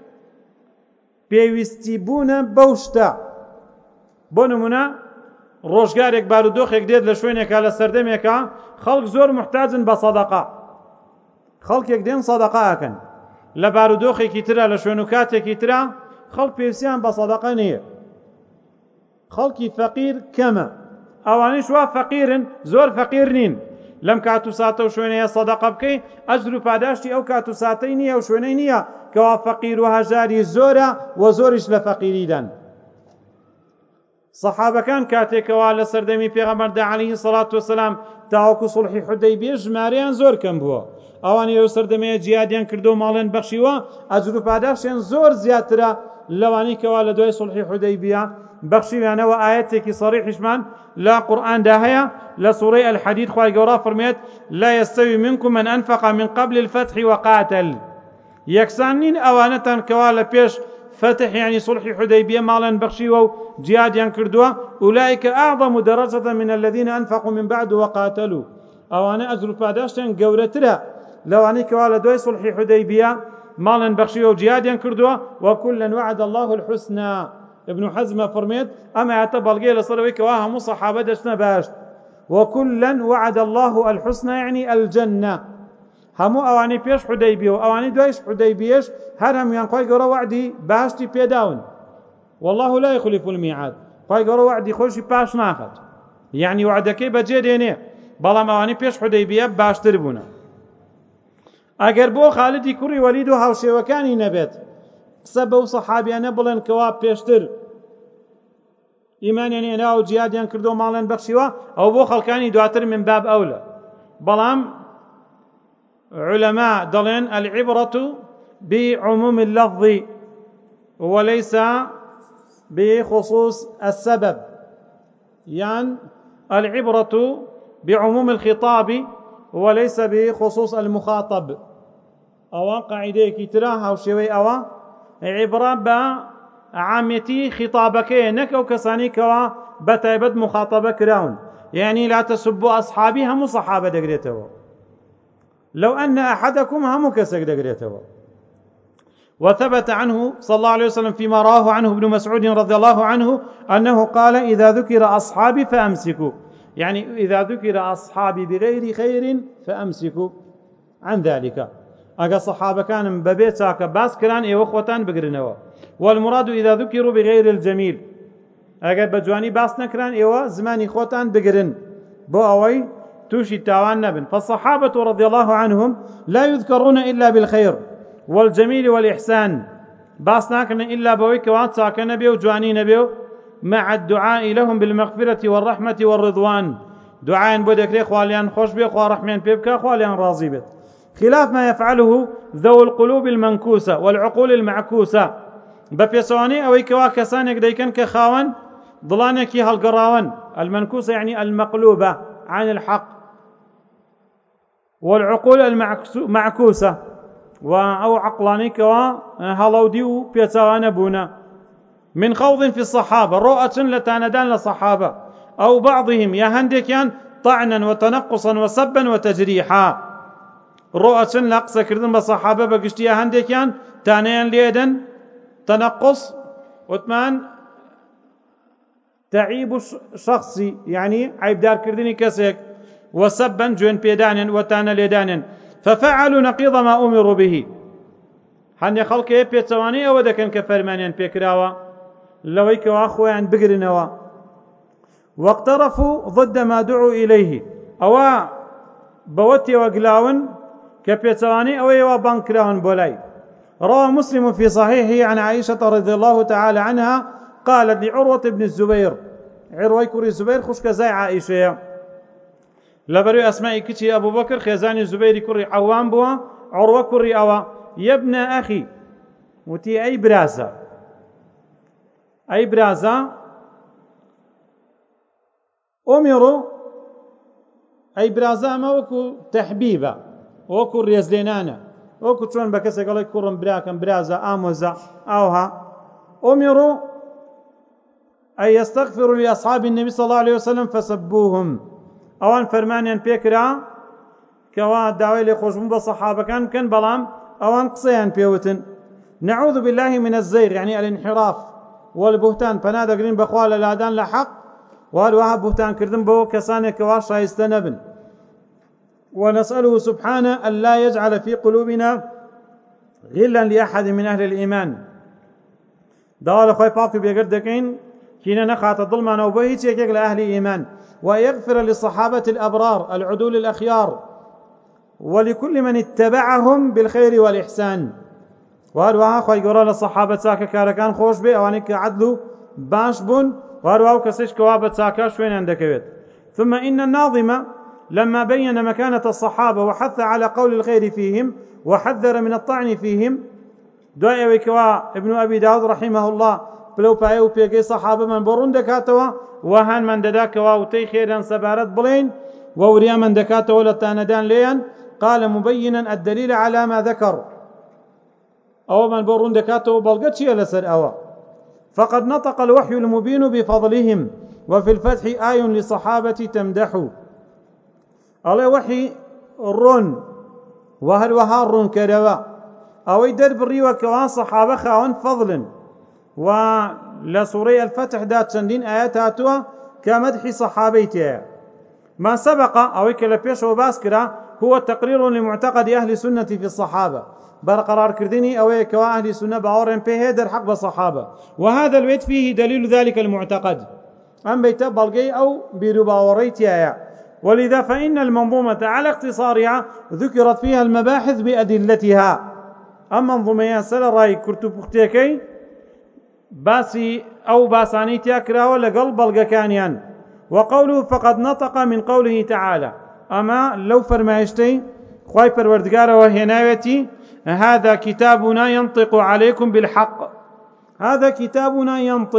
پێویستی بوونە بەو شتە بۆ نمونە ڕۆژگارێک بارودۆخێک دێت لە شوێنێکە لە سەردەمێکە خەڵک زۆر محتاجن بە سەدەقە خەڵکێک دێن سەدەقە ئەکەن لە بارودۆخێکی ترە لە شوێن و کاتێکی ترە خەڵک پێویستیان بە سەدەقە نییە خەڵکی فەقیر کەمە ئەوانەیش وا فەقیرن زۆر فەقیر نین لەم کات و ساتە و شوێنەیە سەدەقە بکەی ئەجر و پاداشتی ئەو کات و ساتەی نییە و شوێنەی نییە کەوا فەقیر و هەژاری زۆرە و زۆریش لە فەقیریدان سەحابەکان کاتێکەوە لە سەردەمی پێغەمبەردا عەلەیهی السەڵات وەسەلام تاوەکو سڵحی حودەیبیە ژمارەیان زۆر کەم بووە ئەوانەی لەو سەردەمەیە جیهادیان کردو و ماڵیان بەخشیوە ئەجر و پاداشیان زۆر زیاترە لەوانەی کەوا لە دوای سڵحی حودەیبیە بەخشیویانەوە ئاەتێکی سەریحیشمان لا قورئاندا هەیە لە سوورەی الحەدید خوای گەورە فەرمێت لا يستوي منكم من أنفق من قبل الفتح وقاتل یەکسان نین ئەوانەتان کەوا لە پێش فتح يعني صلح حديبية مالا بخشي وجهاد ينكردوا أولئك أعظم درجة من الذين أنفقوا من بعد وقاتلوا أو أنا أجر فاداشتن قورترها لو أنك على دوي صلح حديبية مالا بخشي وجهاد ينكردوا وكلا وعد الله الحسنى. ابن حزم فرميت أما اعتبر قيل صلويك واها مصحابة دشنا باشت وكلا وعد الله الحسنى يعني الجنة. همو أواني بيش حديبية وأواني دويش حديبيش هرهم ينقوي قروا وعدي باشتي بيداون والله لا يخلف الميعاد قوي قروا وعدي خوشي باش ناخد يعني وعدكي بجيديني بلام أواني بيش حديبية باشتر بونا. ئەگەر بۆ خالدی کوڕی وەلید و هاوشێوەکانی نەبێت قسە بەو سەحابیانە بڵێن کەوا پێشتر ئیمانیان هێنا و جیهادیان کردو و ماڵیان بەخشیوە ئەو بۆ خەڵکانی دواتر من باب ئەولە. بەڵام علەما دەڵێن العبرة بعموم اللفظ وليس بخصوص السبب يعني العبرة بعموم الخطاب وليس بخصوص المخاطب. أو قاعدة كتراها وشوي أو عبرة بعامتي خطابك نكو كساني كوا بتايبد مخاطبة كراون يعني لا تسبوا أصحابي هم صحابة دقريته لو أن أحدكم هم كسك دقريته. وثبت عنه صلى الله عليه وسلم فيما رواه عنه ابن مسعود رضي الله عنه أنه قال إذا ذكر أصحابي فأمسكوا يعني إذا ذكر أصحابي بغير خير فأمسكوا عن ذلك. أجا صحابة كان ببيتك باس كران إيه وخوتان بقرنوا. والمراد إذا ذكروا بغير الجميل أجا بجواني باس نكران إيه زماني خوتان بقرن بو أوي توشي تاوان نبن. فالصحابة رضي الله عنهم لا يذكرون إلا بالخير والجميل والإحسان باس ناكن إلا بويك واتساك نبي وجواني نبي مع الدعاء لهم بالمغفرة والرحمة والرضوان دعاء بودكري خواليان خوش بي خوال رحمن بيبكا خواليان راضي بيت خلاف ما يفعله ذو القلوب المنكوسة والعقول المعكوسة بفيسواني أو كوا كسانك ديكن كخاون ضلانك هالقراون المنكوسة يعني المقلوبة عن الحق والعقول المعكوسة أو عقلاني كوا هالوديو بيتسوان بونا من خوض في الصحابة رؤة لتاندان لصحابة أو بعضهم يهندكيان طعنا وتنقصا وسبا وتجريحا رؤة لقصة كردن بصحابة بقشتي يهندكيان تانيان ليدن تنقص وثمان تعيب شخصي يعني عيب دار كردني كسيك وسبا جوين بيدان وتانا ليدان ففعلوا نقيض ما أمروا به هن خلق بيتواني أو دكن كفرمانيان بيكراوا لويك وأخوان بقرنوا واقترفوا ضد ما دعوا إليه أو بوتي وقلاون كبيتواني أو يوا بانكراون بولاي. روى مسلم في صحيحه عن عائشة رضي الله تعالى عنها قالت لعروة بن الزبير عروة كري الزبير خشك زي عائشة لبرو أسماء كتي أبو بكر خزاني الزبير كري عوام بوا عروة كري أوا يا ابن أخي وتي أي برازة أمروا أي برازة ما وكو تحبيبا وكو ريزلينانا وكو تشون بكسي قالوا كورن براكم برازة آموزة أوها أمروا أن يستغفروا لأصحاب النبي صلى الله عليه وسلم فسبوهم أوان فرمانيان بيكرا كوا داوي لخوشبون بصحابة كان بلام أوان قصيان بيوتن. نعوذ بالله من الزيغ يعني الانحراف والبهتان فنادى قرين بخوال الادان لحق والوها بهتان كردن بو كسانه كواش يستنبن. ونسأله سبحانه أن لا يجعل في قلوبنا غلا لأحد من أهل الإيمان دوال خوي باقي بيقردكين كينا نخات الظلمان أو بهيت يكيك لأهل إيمان ويغفر للصحابة الأبرار العدول الأخيار ولكل من اتبعهم بالخير والإحسان. وهروها خوي قرا للصحابة ساكا كاركان خوش بي أوانيك عدلو باش بون وهروها كسيش كوابت ساكا شوين عندك بيت. ثم إن الناظم لما بين مكانة الصحابة وحث على قول الخير فيهم وحذر من الطعن فيهم دعاء وكوا ابن أبي داود رحمه الله بلو بايو بيجي صحابة من برون دكاتوا وهان من دداكوا وتي خيرا سبارت بلين ووريا من دكاتوا لتاندان لين قال مبينا الدليل على ما ذكر أو من بورون دكاته بلغتشي لسر أوا. فقد نطق الوحي المبين بفضلهم وفي الفتح آي لصحابة تمدح. الله وحي الرون وهل وهار كروا أو يدر بريوة كوان صحابة خاون فضل. ولسورة الفتح دات سندين آيات هاتوا كمدح صحابيتها. ما سبق أو كلبيش وباسكرا هو تقرير لمعتقد أهل السنة في الصحابة، برقرار كردني أو كوا أهل السنة باورن به در حق بالصحابة، وهذا البيت فيه دليل ذلك المعتقد. أم بيت بلغي أو بيرباوريتيا. ولذا فإن المنظومة على اختصارها ذكرت فيها المباحث بأدلتها. أما منظومة سل راي كرتو بختيكي باسي أو باساني تياكرا ولا قلب بلغكانيان. وقوله فقد نطق من قوله تعالى، أما لو فرمايشتي خواي پروردگار وهناوتي هذا كتابنا ينطق عليكم بالحق. هذا كتابنا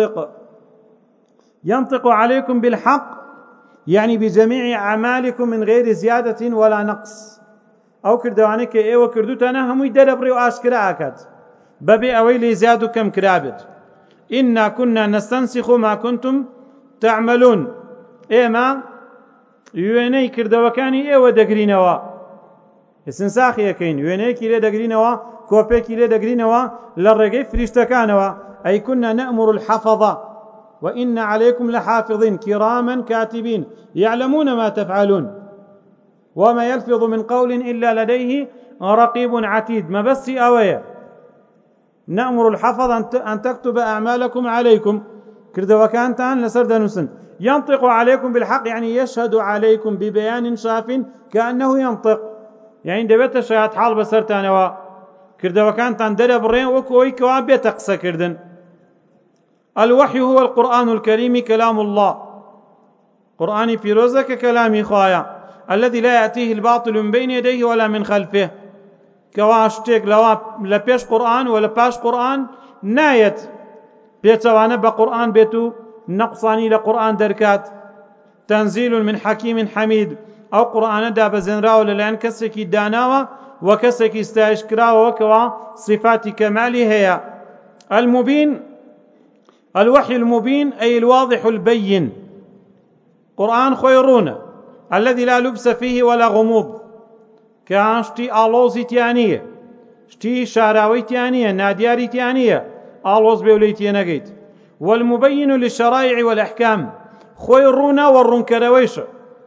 ينطق عليكم بالحق، يعني بجميع أعمالكم من غير زيادة ولا نقص. أو كردوانك إيوه كردوتانا همو يدربري وآشكرا أكاد ببي أويلي زيادو كم كرابت. إنا كنا نستنسخ ما كنتم تعملون. إيما يويني كردوكاني إيوه دقرينوا استنساخي يكين يويني كيلي دقرينوا كوبي كيلي دقرينوا للرقي فريشتكانوا. أي كنا نأمر الحفظة وإن عليكم لحافظين كراما كاتبين يعلمون ما تفعلون وما يلفظ من قول إلا لديه رقيب عتيد. ما بس أويا نأمر الحفظ أن تكتب أعمالكم عليكم كردوكانتان لسردنسن. ينطق عليكم بالحق يعني يشهد عليكم ببيان شاف كأنه ينطق، يعني دبت شهادة حال بسرتانوا كردوكانتان درب الرين وكوي كوابي تقسى كردن. الوحي هو القرآن الكريم كلام الله، قرآن في روزك كلام خايا الذي لا يأتيه الباطل من بين يديه ولا من خلفه. كواشتك لبيش قرآن ولا باش قرآن نايت بيتوانا بقرآن بيتو نقصاني لقرآن دركات. تنزيل من حكيم حميد أو قرآن دا بزنراو للعن كسكي داناوا وكسكي استاشكراوا وكوا صفات كمالي هي. المبين الوحي المبين أي الواضح البين. قرآن خيرون الذي لا لبس فيه ولا غموض، كان شتي آلوزي تيانية شتي شاراوي تيانية نادياري تيانية آلوز بيولي تيانيت. والمبين للشرائع والأحكام خيرون والرنكرويش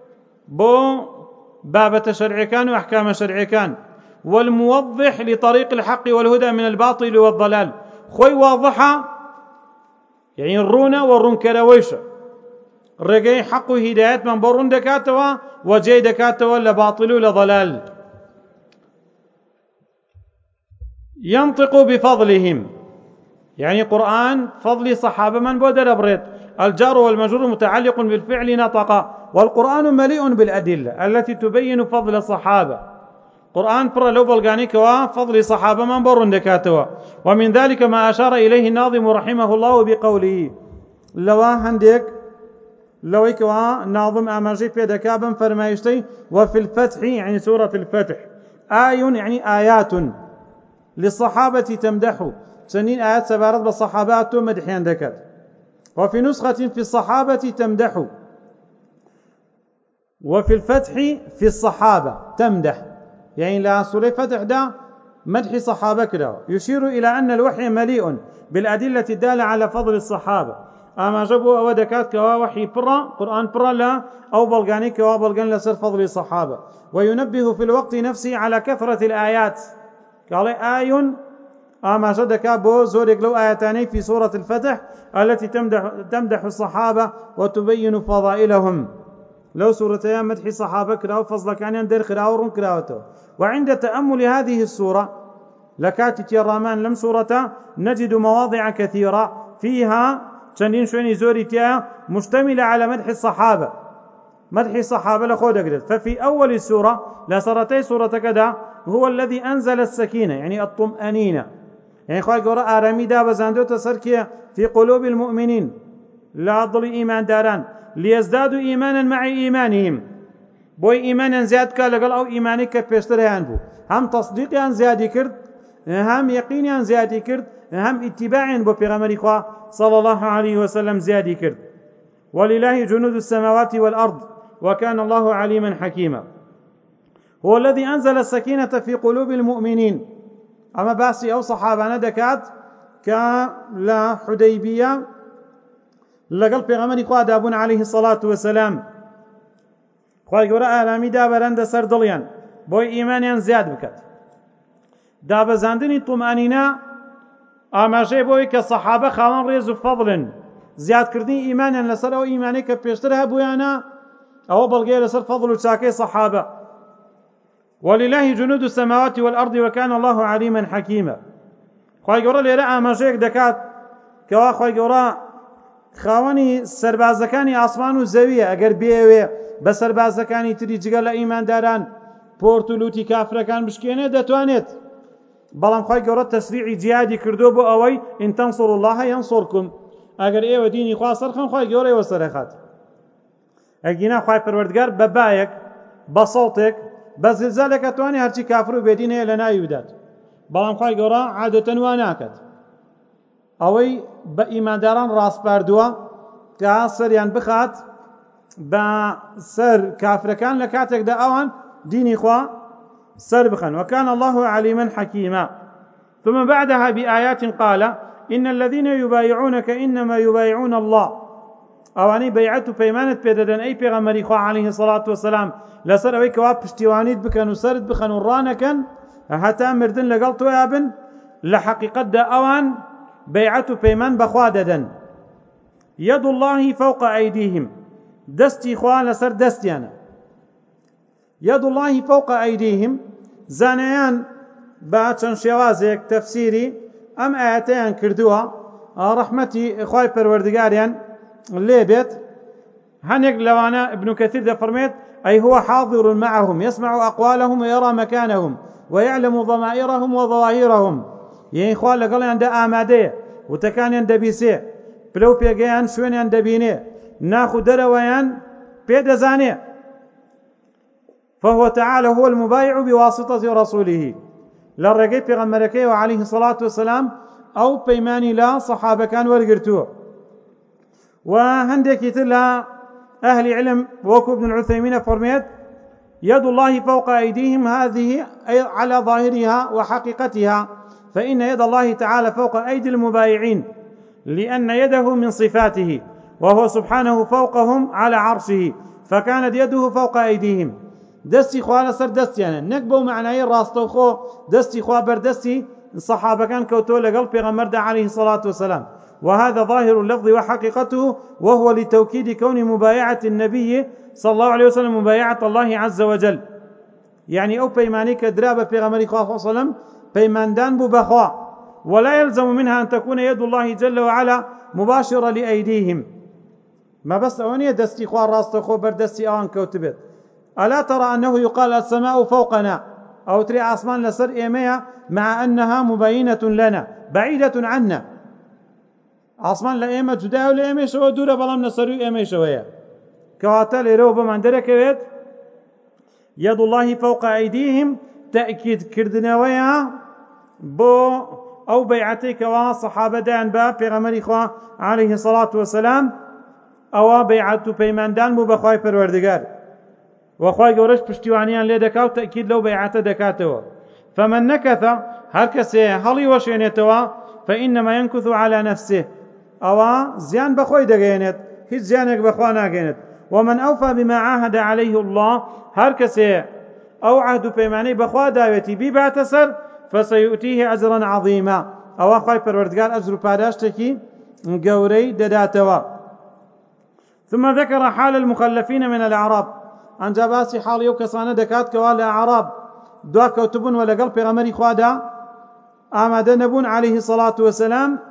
بو بابة شرعي كان وأحكام شرعي كان. والموضح لطريق الحق والهدى من الباطل والضلال خوي واضحة يعني الرونا والرنكرويش رقي حق هدايات من برون دكاتوا وجي دكاتوا لباطل لضلال. ينطق بفضلهم يعني قرآن فضل صحابة من بودر أبريد. الجار والمجرور متعلق بالفعل نطق، والقرآن مليء بالأدلة التي تبين فضل الصحابة. قرآن فرا لو بلغاني كوا فضل صحابة من برون دكاتوا. ومن ذلك ما أشار إليه الناظم رحمه الله بقوله لوا هندك لو كوا ناظم أماجي في دكابا فرمايشتي وفي الفتح يعني سورة الفتح آي يعني آيات للصحابة تمدح سنين آيات سبارت بالصحابات مدحيان دكات. وفي نسخة في الصحابة تمدح وفي الفتح في الصحابة تمدح يعني لا سورة فتح دا مدح صحابة كده. يشير إلى أن الوحي مليء بالأدلة الدالة على فضل الصحابة. أما جبوا أو دكات كوا وحي برا قرآن برا لا أو بلغاني كوا بلغان لسر فضل الصحابة. وينبه في الوقت نفسه على كثرة الآيات قال آي أما جدك بو زورك لو آياتاني في سورة الفتح التي تمدح الصحابة وتبين فضائلهم. لو سورتين مدح الصحابة كراو فضل كان يندر كراو كراوته. وعند تأمل هذه السورة لكاتت الرامان لم سورة نجد مواضع كثيرة فيها چندين شويني زوريتيا مشتملة على مدح الصحابة لخود أقدر. ففي أول السورة لسرتي سورة كذا هو الذي أنزل السكينة يعني الطمأنينة، يعني خواهي قراء آرامي دا بزاندو تسركيا في قلوب المؤمنين لا ضل إيمان داران ليزدادوا إيمانا مع إيمانهم. بوي إيمانا زياد كالقل أو إيمانك بيشتريان بو هم تصديقيان زيادي كرد هم يقينيان زيادي كرد هم اتباعين بو پیغمبری خوا صلى الله عليه وسلم زيادي كرد. ولله جنود السماوات والأرض وكان الله عليما حكيما. هو الذي أنزل السكينة في قلوب المؤمنين. أما باسي أو صحابة دكات كلا حديبية لقل پیغمبری خوا دابون عليه الصلاة والسلام خوای گەورە ئارامی دابەرەندە سەر دڵیان بۆی ئیمانیان زیاد بکات. دابەزاندنی تومانینە ئاماژەیە بۆی کە سەحابە خاوەن ڕێز و فەضلن، زیادکردنی ئیمانیان لەسەر ئەو ئیمانەی کە پێشتر هەبوویانە ئەوە بەڵگەیە لەسەر فەضل و چاکەی سەحابە. ولله جنود السماوات والأرض وكان الله عليما حكيما. خوای گەورە لێرە ئاماژەیەک دەکات کەوا خوای گەورە خاوەنی سەربازەکانی ئاسمان و زەویە، ئەگەر بێوێ بە سەربازەکانی تری جگە لە ئیمانداران پۆرت و لوتی کافرەکان بشکێنێ دەتوانێت. بەڵام خوای گەورە تەشریعی جیهادی کردو بۆ ئەوەی ئین تەنصروا الله یەنصرکم، ئەگەر ئێوە دینی خوا سەرخەن خوای گەورە ئێوە سەرەخات. ئەگینا خوای پەروەردگار بە بایەک بە سەڵتێک بە زلزالێک ئەتوانێ هەرچی کافر و بێدین هەیە لە ناوی بدات، بەڵام خوای گەورە عادەتەن وا ناکات. ئەوەی بە ئیمانداران ڕاستپاردووە کە سەریان بخات بە سەر کافرەکان لە کاتێکدا ئەوان دینی خوا سەر بخەن. وكان الله عليما حكيما. ثم بعدها بآيات قال إن الذين يبايعونك إنما يبايعون الله. ئەوانەی بەیعەت و پەیمانت پێدەدەن ئەی پێغەمبەری خوا عليه الصلاة والسلام لەسەر ئەوەی کەوا پشتیوانیت بکەن و سەرت بخەن و ڕانەکەن هەتا مردن لەگەڵ تۆیا بن، لە حەقیقەتدا ئەوان بەیعەت و پەیمان بەخوا دەدەن. يد الله فوق أيديهم. دەستی خوا لەسەر دەستیانە. يد الله فوق أيديهم زانایان بە چەند شێوازێک تەفسیری ئەم ئاەتەیان کردووە، ڕەحمەتی خوای پەروەردگاریان لێبێت. هەنێک لەوانە ابن كثير دەفەرمێت أي هو حاضر معهم يسمع أقوالهم ويرى مكانهم ويعلم ضمائرهم وظواهرهم. یعنی خوا لەگەڵیاندا ئامادەیە، وتەکانیان دەبیسێ، پلە و پێگەیان شوێنیان دەبینێ، ناخ و دەرەوەیان پێدەزانێ. فهو تعالى هو المبايع بواسطة رسوله. لەڕێگەی پێغەمبەرەکەیەوە عليه الصلاة والسلام ئەو پەیمانی لە سەحابەکان وەرگرتووە. و هەندێکی تر لە ئەهلی علم وەکو ابن العثيمين فەرمێت يد الله فوق أيديهم هذه على ظاهرها وحقيقتها، فإن يد الله تعالى فوق أيدي المبايعين لأن يده من صفاته وهو سبحانه فوقهم على عرشه، فكانت يده فوق أيديهم. دستي خوا لەسەر دەستیانە، نەک بەو معنای ڕاستەوخۆ دەستی خوا بەردەستی سەحابەکان کەوتۆ لەگەڵ پێغەمبەردا عليه الصلاة والسلام. وهذا ظاهر اللفظ وحقيقته، وهو لتوكيد كون مبايعة النبي صلى الله عليه وسلم مبايعة الله عز وجل. يعني أو بيماني كدرابة بيغمري خواه صلى الله عليه وسلم بيماندان بو بخوا، ولا يلزم منها أن تكون يد الله جل وعلا مباشرة لأيديهم. ما بس أونية دستي خواه راستو خو بردستي أوان كوتبت. ألا ترى أنه يقال السماء فوقنا أو تري عصمان لسر إيميا مع أنها مبينة لنا بعيدة عنا. عصمان لإيمة جدا ولإيمة شوى دورة بلام نسرو إيمة شوية كواتا ليرو بمان دركويت. يد الله فوق أيديهم تأكيد كردنويا بو أو بيعتي كوا صحابة دان با پیغمبر خوا عليه الصلاة والسلام أو بيعتو بيمان دان بو بخواي پروردگار وخواي گورش پشتیوانیان لێ دەکا و تأكيد لەو بەیعەتە دەکاتەوە. فمن نكث هەر کەسێ هەڵی وەشێنێتەوە فإنما ينكث على نفسه، ئەوە زیان بەخۆی دەگەێنێت، هیچ زیانێک بەخوا ناگەێنێت. ومن أوفى بما عاهد عليه الله، هەر کەسێ ئەو عهد و پەیمانەی بەخوا داوێتی بیباتە سەر فسيؤتيه أجرا عظيما، ئەوە خوای پەروەردگار ئەجر و پاداشتێکی گەورەی دەداتەوە. ثم ذكر حال المخلفين من الأعراب، ئەنجا باسی حاڵی ئەو کەسانە دەکات کەوا لە ئەعراب دوا کەوتبوون و لەگەڵ پێغەمبەری خوادا ئامادە نەبوون عليه الصلاة والسلام.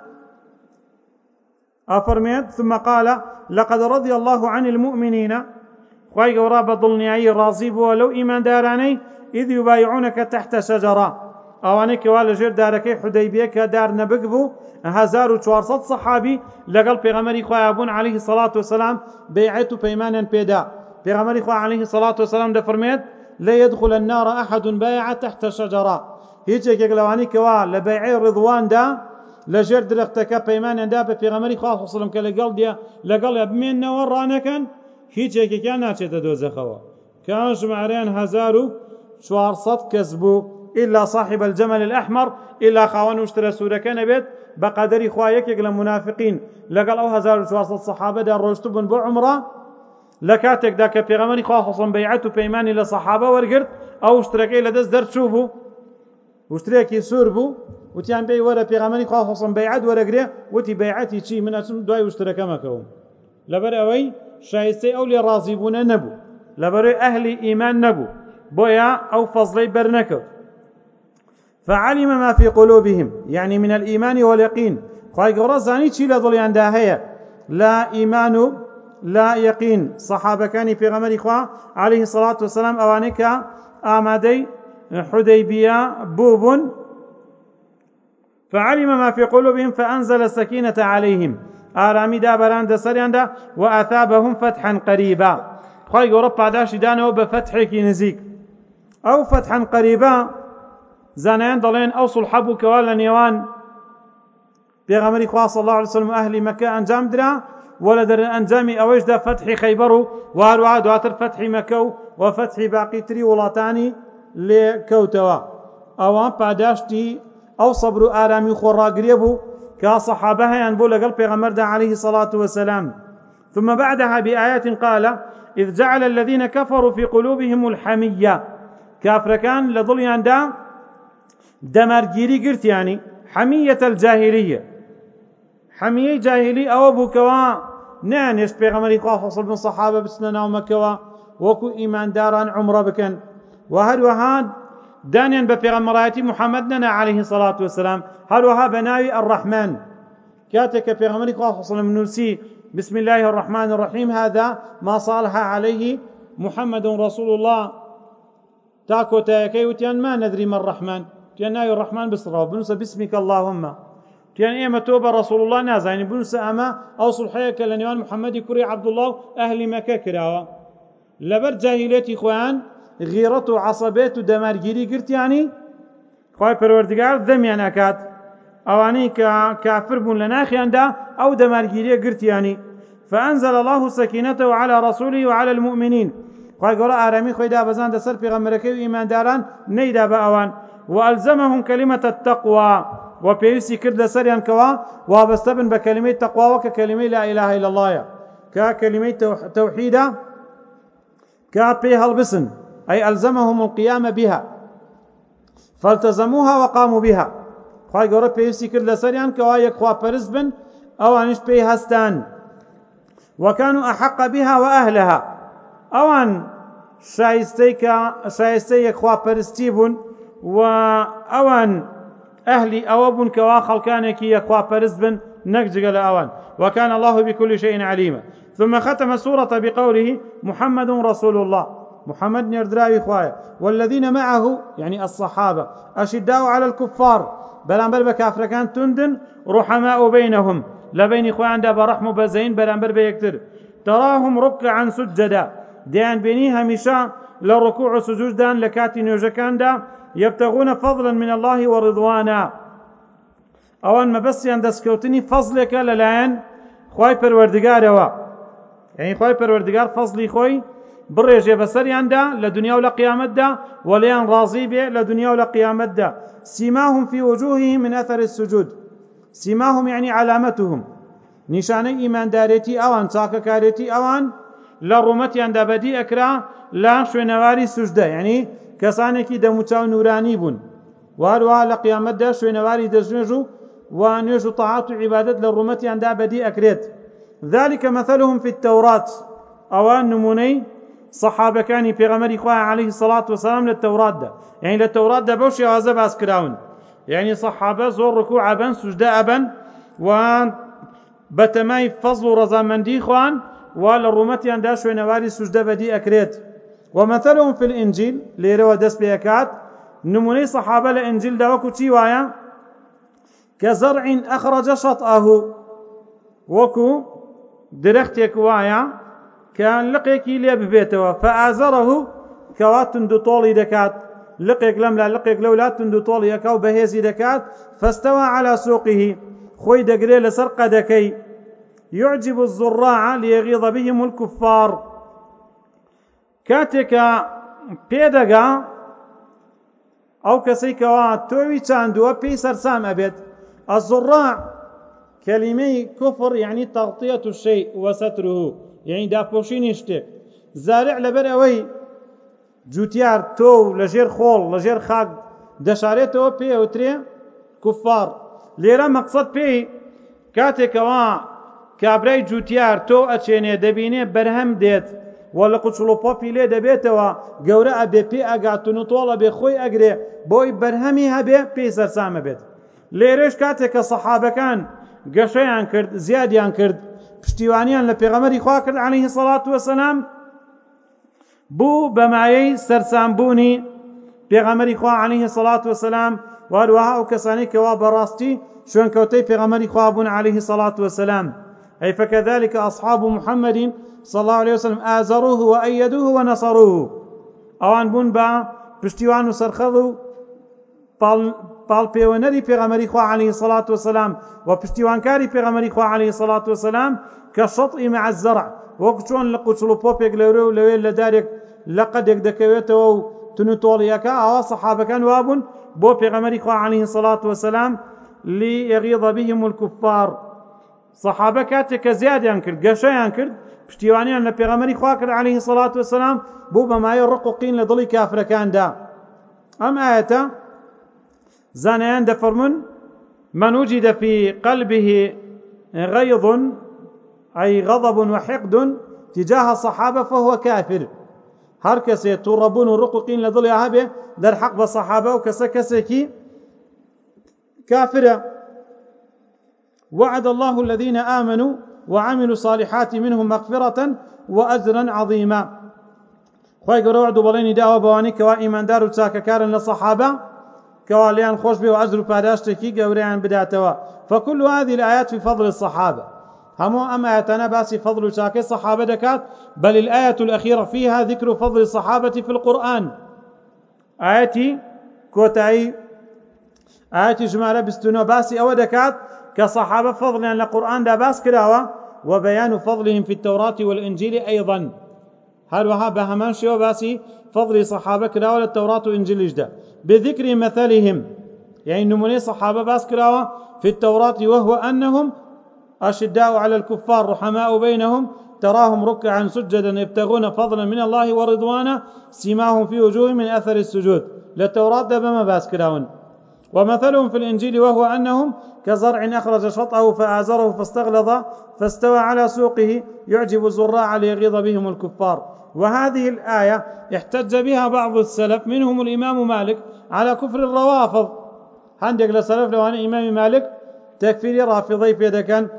أفرميت ثم قال لقد رضي الله عن المؤمنين، خوای گەورە بە دڵنیایی ڕازی بووە لەو ئیماندارانەی إذ يبايعونك تحت شجرة، ئەوانەی کەوا لەژێر دارەکەی حودەیبیە کە دار نەبک بوو 1400 سەحابی لەگەڵ پێغەمبەری خوا بوون عليه الصلاة والسلام بەیعەت و پەیمانیان پێدا. پێغەمبەری خوا عليه الصلاة والسلام دەفەرمێت لا يدخل النار أحد بايع تحت شجرة، هیچ یەکێک لەوانی کەوا لە بەیعەی ڕضواندا لەژێر درەختەکە پەیمانیاندا بە پێغەمبەری خوا صلی الله علیه وسلم کە لەگەڵ بمێننەوە ڕانەکەن هیچ یەکێکیان ناچێتە دۆزەخەوە کە ژمارەیان 1400 کەس بوو إلا صاحب الجمل الأحمر إلا خاوەن وشترە سوورەکە نەبێت بە قەدەری خوا یەکێک لە منافقین لەگەڵ ئەو 1400 سەحابەدا ڕۆیشتو بوون بۆ عومرە لە کاتێکدا کە پێغەمبەری خوا صلی الله علیه وسلم بەیعەت و پەیمانی لە سەحابە وەرگرت ئەو وشترەکەی لەدەست دەرچوو بوو وشترێکی سوور بوو وتیان پێی وەرە پێغەمبەری خوا صلی الله علیه وسلم بەیعەت وەرەگرێ وتی بەیعەتی چی من ئەچم دوای وشترەکەمەکەوم لەبەر ئەوەی شایستەی ئەو لێ ڕازیبوونە نەبوو لەبەرەوەی ئەهلی ئیمان نەبوو بۆیە ئەو فەزڵەی بەرنەکەوت فعلم ما في قلوبهم يعني من الإيمان واليقين خواهي قرأ زاني چی لە دڵیاندا هەیە لا إيمان و لا يقين صحابة كان في غمر إخوة عليه الصلاة والسلام أوانك آمادي حديبية بوب فعلم ما في قلوبهم فأنزل السكينة عليهم آرامي دابران دسريان دا وأثابهم فتحا قريبا خواهي قرأ بعداش دانو بفتحك نزيك أو فتحا قريبا زانيان دلين أوصل حبو كوالا نيوان بيغمري خواه صلى الله عليه وسلم أهل مكة أنجام درا ولا در أنجامي أويش دا فتح خيبر وهروها دواتر فتح مكة وفتح باقي تري ولاتاني لكوتوا أوان بعداشتي أو صبر آرامي خراقريبو كصحابها ينبو لقل بيغمر دا عليه الصلاة والسلام ثم بعدها بآيات قال إذ جعل الذين كفروا في قلوبهم الحمية كافر كان لظليان دا دمرگیری گرت يعني حمية الجاهلية حمية جاهلي أو بوكوا نانيش بيغمري خوا فصل من صحابة بسننا ومكوا وكو إيمان داران عمره بكن وهاد دانيا ببيغمراتي محمدنا عليه الصلاة والسلام هلوها بناوي الرحمن كاتك بيغمري خوا فصل من نرسي بسم الله الرحمن الرحيم هذا ما صالح عليه محمد رسول الله تاكو تاكي وتيان ما ندري ما الرحمن تيان ناوي الرحمن بسرعه بنوسى باسمك اللهم تيان إيما توبة رسول الله نازا يعني بنوسى أما أوصل حيك لنيوان محمد كري عبد الله أهل مكة كراوة لبر جاهلية إخوان غيرته وعصبيته دمارجيري قرت يعني خواهي پروردگار ذم يعني أكاد أواني كافر بون لناخي عنده أو دمارجيري قرت يعني فأنزل الله سكينته على رسوله وعلى المؤمنين خواهي قرأ آرامي خوي دا بزان دا سر پیغمبركي وإيمان داران نيدا بأوان وألزمهم كلمة التقوى وبيوسي كرد لسريان كوا وابستبن بكلمة تقوى وككلمة لا إله إلا الله ككلمة توحيدا كبيها البسن أي ألزمهم القيام بها فالتزموها وقاموا بها خواهي قرأ بيوسي كرد لسريان كوا يكوا برزبن أو أنش بيهستان وكانوا أحق بها وأهلها أوان شايستي يكوا برستيبون وأوان أهلي أوابن كوا خلقانك يكوا برزبن نكجل أوان وكان الله بكل شيء عليما ثم ختم السورة بقوله محمد رسول الله محمد نردراوي خوايا والذين معه يعني الصحابة أشداء على الكفار بلانبر بكافر كان تندن رحماء بينهم لبين إخوان دا برحم بزين بلانبر بيكتر تراهم ركعا سجدا ديان بينيها مشاء لركوع سجودا لكاتي نيوجكان دا يبتغون فضلا من الله ورضوانا اوان ما بس يندسكوتني فضلك للاين خوي پروردگاروا يعني خوي پروردگار فضلي خوي بريجه بسريان دا لدنيا ولا قيامت دا وليان راضي به لدنيا ولا قيامت دا سيماهم في وجوههم من اثر السجود سيماهم يعني علامتهم نشانه ايمان داريتي اوان تاككاريتي اوان لرمتي عند بدي اكرا لا شوينواري سجده يعني كسانكي دموچاو نوراني بون وهروها لقيامت دا شوينواري دجنجو ونيجو طاعات وعبادات للرمتي عند بدي اكريت ذلك مثلهم في التوراة اوان نموني صحابه كان في غمر اخوان عليه الصلاة والسلام للتوراة دا يعني للتوراة دا بوشي وازب اسكراون يعني صحابه زور ركوع بن سجداء بن وان بتماي فضل رزامندي اخوان وللرمتي عند شوينواري سجده بدي اكريت ومثلهم في الإنجيل ليروا دس بيكات نموني صحابة الإنجيل داوكو تي وايا كزرع أخرج شطأه وكو درختك وايا كان لقيكي لي ببيته فآزره كواتن دطولي دكات لقيك لم لا لقيك لو لا تندو طولي أكاو بهيزي دكات فاستوى على سوقه خوي دقري لسرق دكي يعجب الزراع ليغيظ بهم الكفار كاتك بيدقا أو كسيكوا توي تاندوا بي سرسام أبد الزراع كلمة كفر يعني تغطية الشيء وستره يعني دابوشين يشتك زارع لبروي جوتيار تو لجير خول لجير خاق دشاريتو بي اوتري كفار ليرا مقصد بي كاتكوا كابري جوتيار تو اچيني دبيني برهم ديت ولا قچلو بوبي لي دبيتوا گورا ابي بي اگاتونو طولا بخوي اگري بوي برهمي هبي بي سرسام بيت ليرش كاتك صحابه كان قشيان كرد زياديان كرد پشتیوانیان لە پێغەمبەری خوا کرد عليه الصلاة والسلام بوو بەمایەی سەرسامبوونی پێغەمبەری خوا عليه الصلاة والسلام وهروەها ئەو کەسانەی کەوا بەڕاستی شوێنکەوتەی پێغەمبەری خوا بوون عليه الصلاة والسلام أي فكذلك أصحاب محمد صلى الله عليه وسلم آزروه وأيدوه ونصروه ئەوان بوون بە پشتیوان و سەرخەڵ و پاڵپێوەنەری پێغەمبەری خوا عليه الصلاة والسلام و پشتیوانکاری پێغەمبەری خوا عليه الصلاة والسلام كالشطء مع الزرع وەکو چۆن لە قوچڵ و پۆپێک لەورە و لەوێ لە دارێک لە قەدێک دەکەوێتەوە و تونوتۆڵیەکە ئاوا سەحابەکان وابوون بۆ پێغەمبەری خوا عليه الصلاة والسلام ليغيظ بهم الكفار سەحابە کاتێک کە زیادیان کرد گەشەیان کرد پشتیوانیان لە پێغەمبەری خوا کرد عليه الصلاة والسلام بوو بەمایە ڕق و قین لە دڵی کافرەکاندا ئەم ئاەتە زانایان دەفەرمون من وجد في قلبه غيظ أي غضب وحقد تجاه الصحابة فهو كافر هر کەسێ تووڕەبوون و ڕق و قین لە دڵی هەبێ دەرحەق بە سەحابە و کەسێکی كافرة وعد الله الذين آمنوا وعملوا الصالحات منهم مغفرة وأجرا عظيما خوای گەورە وعد و بەڵێنی داوە بەوانەی کەوا ئیماندار و چاکەکارن لە سەحابە كوا ليان خوش بي وأجر پاداشتكي گەورەیان بداتەوە فكل هذه الآيات في فضل الصحابة همو أم آياتنا باسي فضل شاكي صحابة دكات بل الآية الأخيرة فيها ذكر فضل الصحابة في القرآن آياتي كوتاي آياتي جمالة بستنو باسي أو دكات كصحابة فضلا لقرآن دا باس كراوة وبيان فضلهم في التوراة والإنجيل أيضا هل وها بهمان شو باسي فضل صحابة كراوة للتوراة والإنجيل جدا بذكر مثلهم يعني نموني صحابة باس كراوة في التوراة وهو أنهم أشداء على الكفار رحماء بينهم تراهم ركعا سجدا يبتغون فضلا من الله ورضوانا سيماهم في وجوههم من أثر السجود للتوراة دبما باس كراون ومثلهم في الإنجيل وهو أنهم كزرع أخرج شطأه فآزره فاستغلظ فاستوى على سوقه يعجب الزراع ليغيظ بهم الكفار وهذه الآية احتج بها بعض السلف منهم الإمام مالك على كفر الروافض عندك لسلف لو أنا إمام مالك تكفير رافضي في ذكان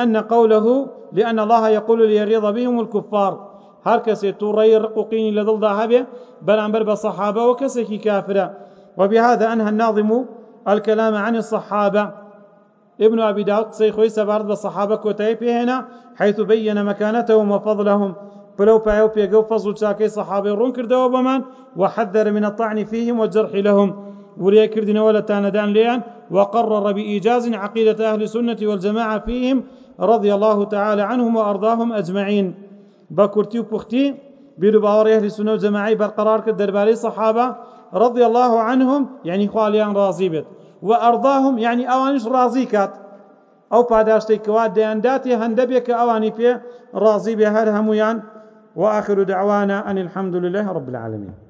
لأن الله يقول ليغيظ بهم الكفار هركسي توري رقوقين لضل ذهبه بل عن برب الصحابة وكسكي كافرة وبهذا أنهى الناظم الكلام عن الصحابة ابن أبي داود سيخوي سبارد بالصحابة كتايبي هنا حيث بين مكانتهم وفضلهم فلو بايو بيقو فضل شاكي صحابي رون كردوا بمان وحذر من الطعن فيهم والجرح لهم ولي كردنا ولا تاندان ليان وقرر بإيجاز عقيدة أهل السنة والجماعة فيهم رضي الله تعالى عنهم وأرضاهم أجمعين بكرتي وبختي بيرباور أهل السنة والجماعة برقرار كالدربالي صحابة رضي الله عنهم يعني خواليان راضيبت وأرضاهم يعني أوانش راضيكات أو باداشتي كواد ديانداتي هندبيك أواني في راضي بها هميان وآخر دعوانا أن الحمد لله رب العالمين.